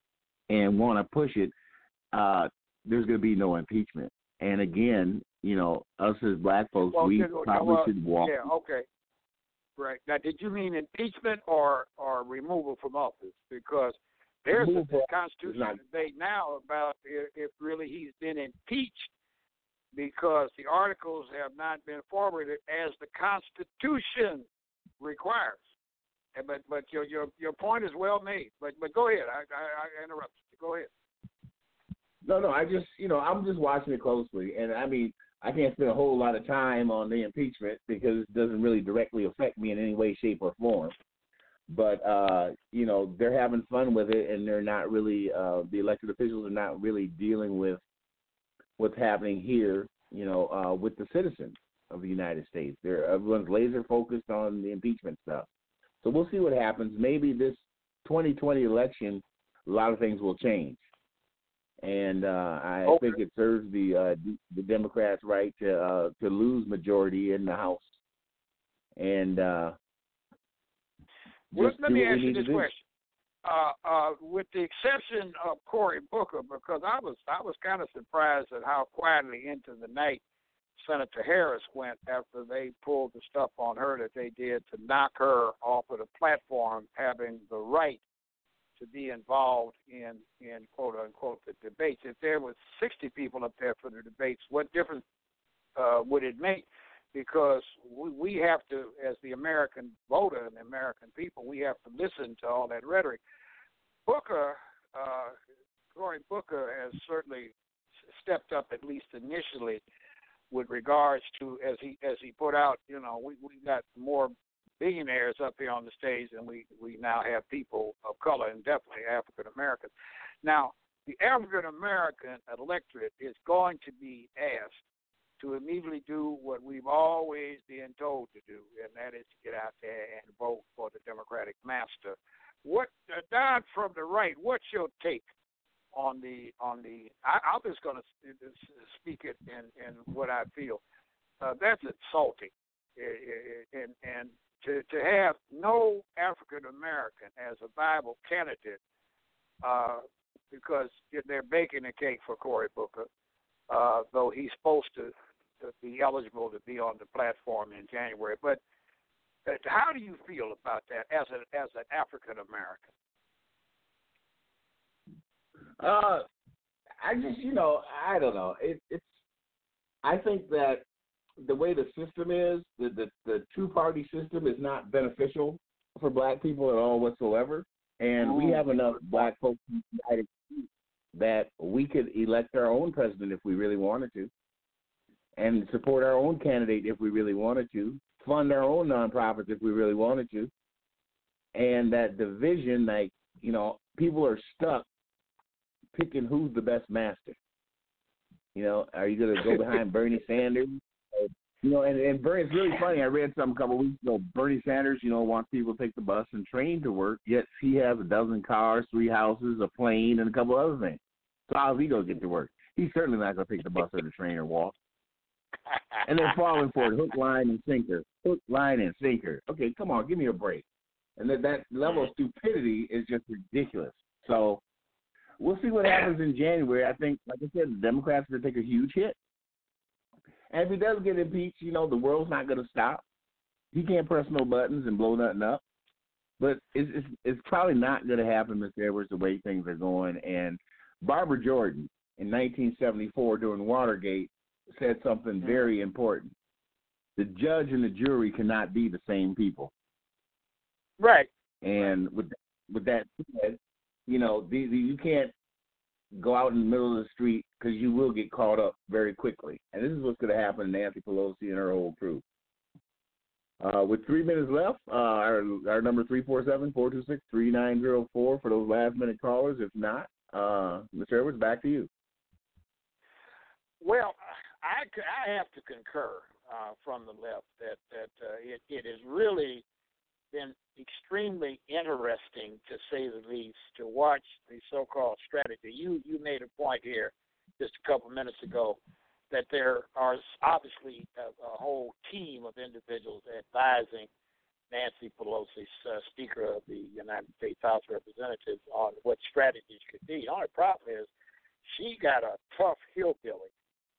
and want to push it, uh, there's going to be no impeachment. And again, you know, us as black folks, well, we did, probably well, should walk. Yeah, okay. Right. Now, did you mean impeachment or, or removal from office? Because there's a, a constitutional debate now about if, if really he's been impeached because the articles have not been forwarded as the Constitution requires. But but your your your point is well made. But but go ahead. I I, I interrupted you. Go ahead. No, no. I just you know I'm just watching it closely, and I mean I can't spend a whole lot of time on the impeachment because it doesn't really directly affect me in any way, shape, or form. But uh, you know they're having fun with it, and they're not really uh, the elected officials are not really dealing with what's happening here. You know, uh, with the citizens of the United States, they're everyone's laser focused on the impeachment stuff. So we'll see what happens. Maybe this twenty twenty election, a lot of things will change, and uh, I okay. think it serves the uh, the Democrats right to uh, to lose majority in the House. And uh, well, let me ask you this question: uh, uh, with the exception of Cory Booker, because I was I was kind of surprised at how quietly into the night Senator Harris went after they pulled the stuff on her that they did to knock her off of the platform, having the right to be involved in, in quote unquote the debates. If there was sixty people up there for the debates, what difference uh, would it make? Because we, we have to, as the American voter and the American people, we have to listen to all that rhetoric. Booker, uh, Cory Booker has certainly stepped up, at least initially, with regards to, as he as he put out, you know, we, we got more billionaires up here on the stage, and we, we now have people of color and definitely African Americans. Now, the African American electorate is going to be asked to immediately do what we've always been told to do, and that is to get out there and vote for the Democratic master. What, uh, Don, from the right, what's your take on the on the? I, I'm just going to speak it in, in what I feel. Uh, that's insulting, and and to to have no African American as a viable candidate, uh, because they're baking a cake for Cory Booker, uh, though he's supposed to, to be eligible to be on the platform in January. But uh, how do you feel about that as an as an African American? Uh, I just, you know, I don't know. It, it's. I think that the way the system is, the, the the two party system is not beneficial for black people at all whatsoever. And we have enough black folks in the United States that we could elect our own president if we really wanted to, and support our own candidate if we really wanted to, fund our own nonprofits if we really wanted to. And that division, like, you know, people are stuck picking who's the best master. You know, are you going to go behind Bernie Sanders? You know, and, and Bernie, it's really funny. I read something a couple of weeks ago. Bernie Sanders, you know, wants people to take the bus and train to work, yet he has a dozen cars, three houses, a plane, and a couple other things. So how's he going to get to work? He's certainly not going to take the bus or the train or walk. And they're falling for it, hook, line, and sinker. Hook, line, and sinker. Okay, come on, give me a break. And that, that level of stupidity is just ridiculous. So we'll see what happens in January. I think, like I said, the Democrats are going to take a huge hit. And if he does get impeached, you know, the world's not going to stop. He can't press no buttons and blow nothing up. But it's it's, it's probably not going to happen, Mister Edwards, the way things are going. And Barbara Jordan in nineteen seventy-four during Watergate said something very important. The judge and the jury cannot be the same people. Right. And with with that said, you know, the, the, you can't go out in the middle of the street because you will get caught up very quickly. And this is what's going to happen to Nancy Pelosi and her whole crew. Uh, with three minutes left, uh, our, our number three four seven, four two six, three nine zero four for those last-minute callers. If not, uh, Mister Edwards, back to you. Well, I, I have to concur uh, from the left that, that uh, it, it has really been extremely interesting, to say the least, to watch the so-called strategy. You you made a point here just a couple minutes ago that there are obviously a, a whole team of individuals advising Nancy Pelosi, uh, Speaker of the United States House of Representatives, on what strategies could be. The only problem is she got a tough hillbilly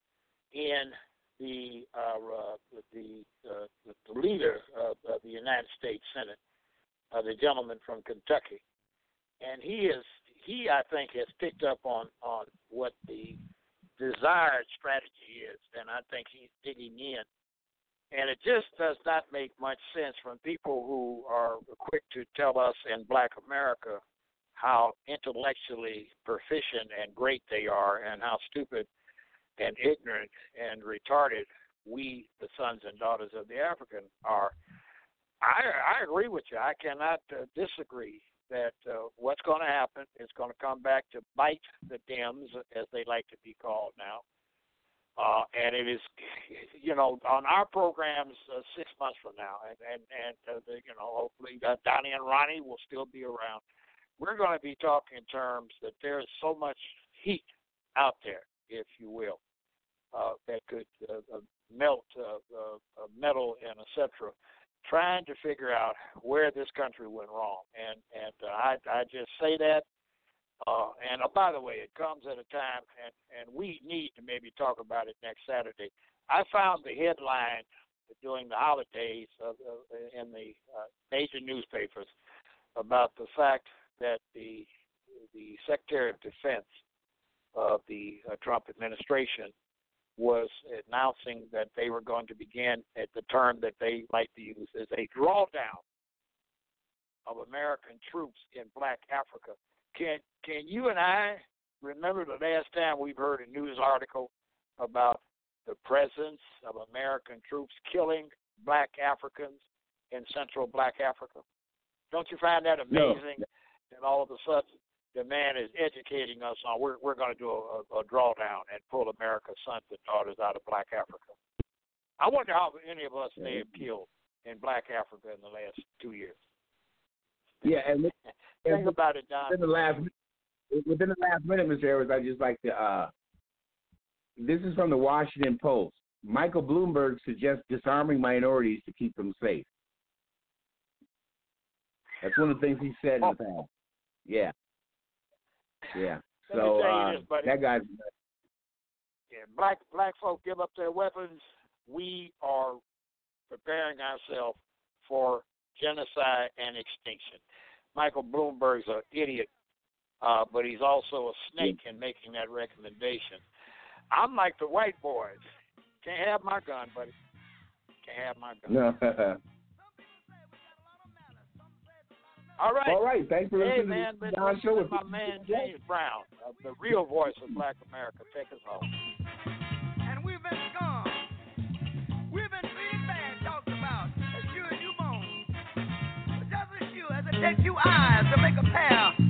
in the uh, uh, the, uh, the leader of, of the United States Senate, uh, the gentleman from Kentucky, and he is he I think has picked up on, on what the desired strategy is, and I think he's digging in. And it just does not make much sense from people who are quick to tell us in Black America how intellectually proficient and great they are, and how stupid and ignorant and retarded we, the sons and daughters of the African, are. I, I agree with you. I cannot uh, disagree that uh, what's going to happen is going to come back to bite the Dems, as they like to be called now. Uh, and it is, you know, on our programs uh, six months from now, and, and, and uh, the, you know, hopefully uh, Donnie and Ronnie will still be around. We're going to be talking in terms that there is so much heat out there, if you will, uh, that could uh, uh, melt uh, uh, metal and et cetera, trying to figure out where this country went wrong. And and uh, I I just say that. Uh, and uh, by the way, it comes at a time, and, and we need to maybe talk about it next Saturday. I found the headline during the holidays of, of, in the uh, major newspapers about the fact that the the Secretary of Defense of the uh, Trump administration was announcing that they were going to begin at the term that they like to use as a drawdown of American troops in Black Africa. Can can you and I remember the last time we've heard a news article about the presence of American troops killing Black Africans in Central Black Africa? Don't you find that amazing? No. And all of a sudden, the man is educating us on. We're we're going to do a, a, a drawdown and pull America's sons and daughters out of Black Africa. I wonder how any of us may have killed in Black Africa in the last two years. Yeah, and think and about it, Don. Within the last within the last minute, Mister Edwards, I just like to. Uh, this is from the Washington Post. Michael Bloomberg suggests disarming minorities to keep them safe. That's one of the things he said in the past. Yeah. Yeah. Let so me tell you uh, this, buddy. that guy's. Yeah, black black folk give up their weapons. We are preparing ourselves for genocide and extinction. Michael Bloomberg's an idiot, uh, but he's also a snake in making that recommendation. I'm like the white boys. Can't have my gun, buddy. Can't have my gun. No. All right. All right. Thanks for hey, listening man, to been the Don Show with my man James Brown, uh, the real voice of Black America. Take us home. And we've been scum. We've been treated bad, talked about as sure as you bones. But just as sure as it takes you eyes to make a pair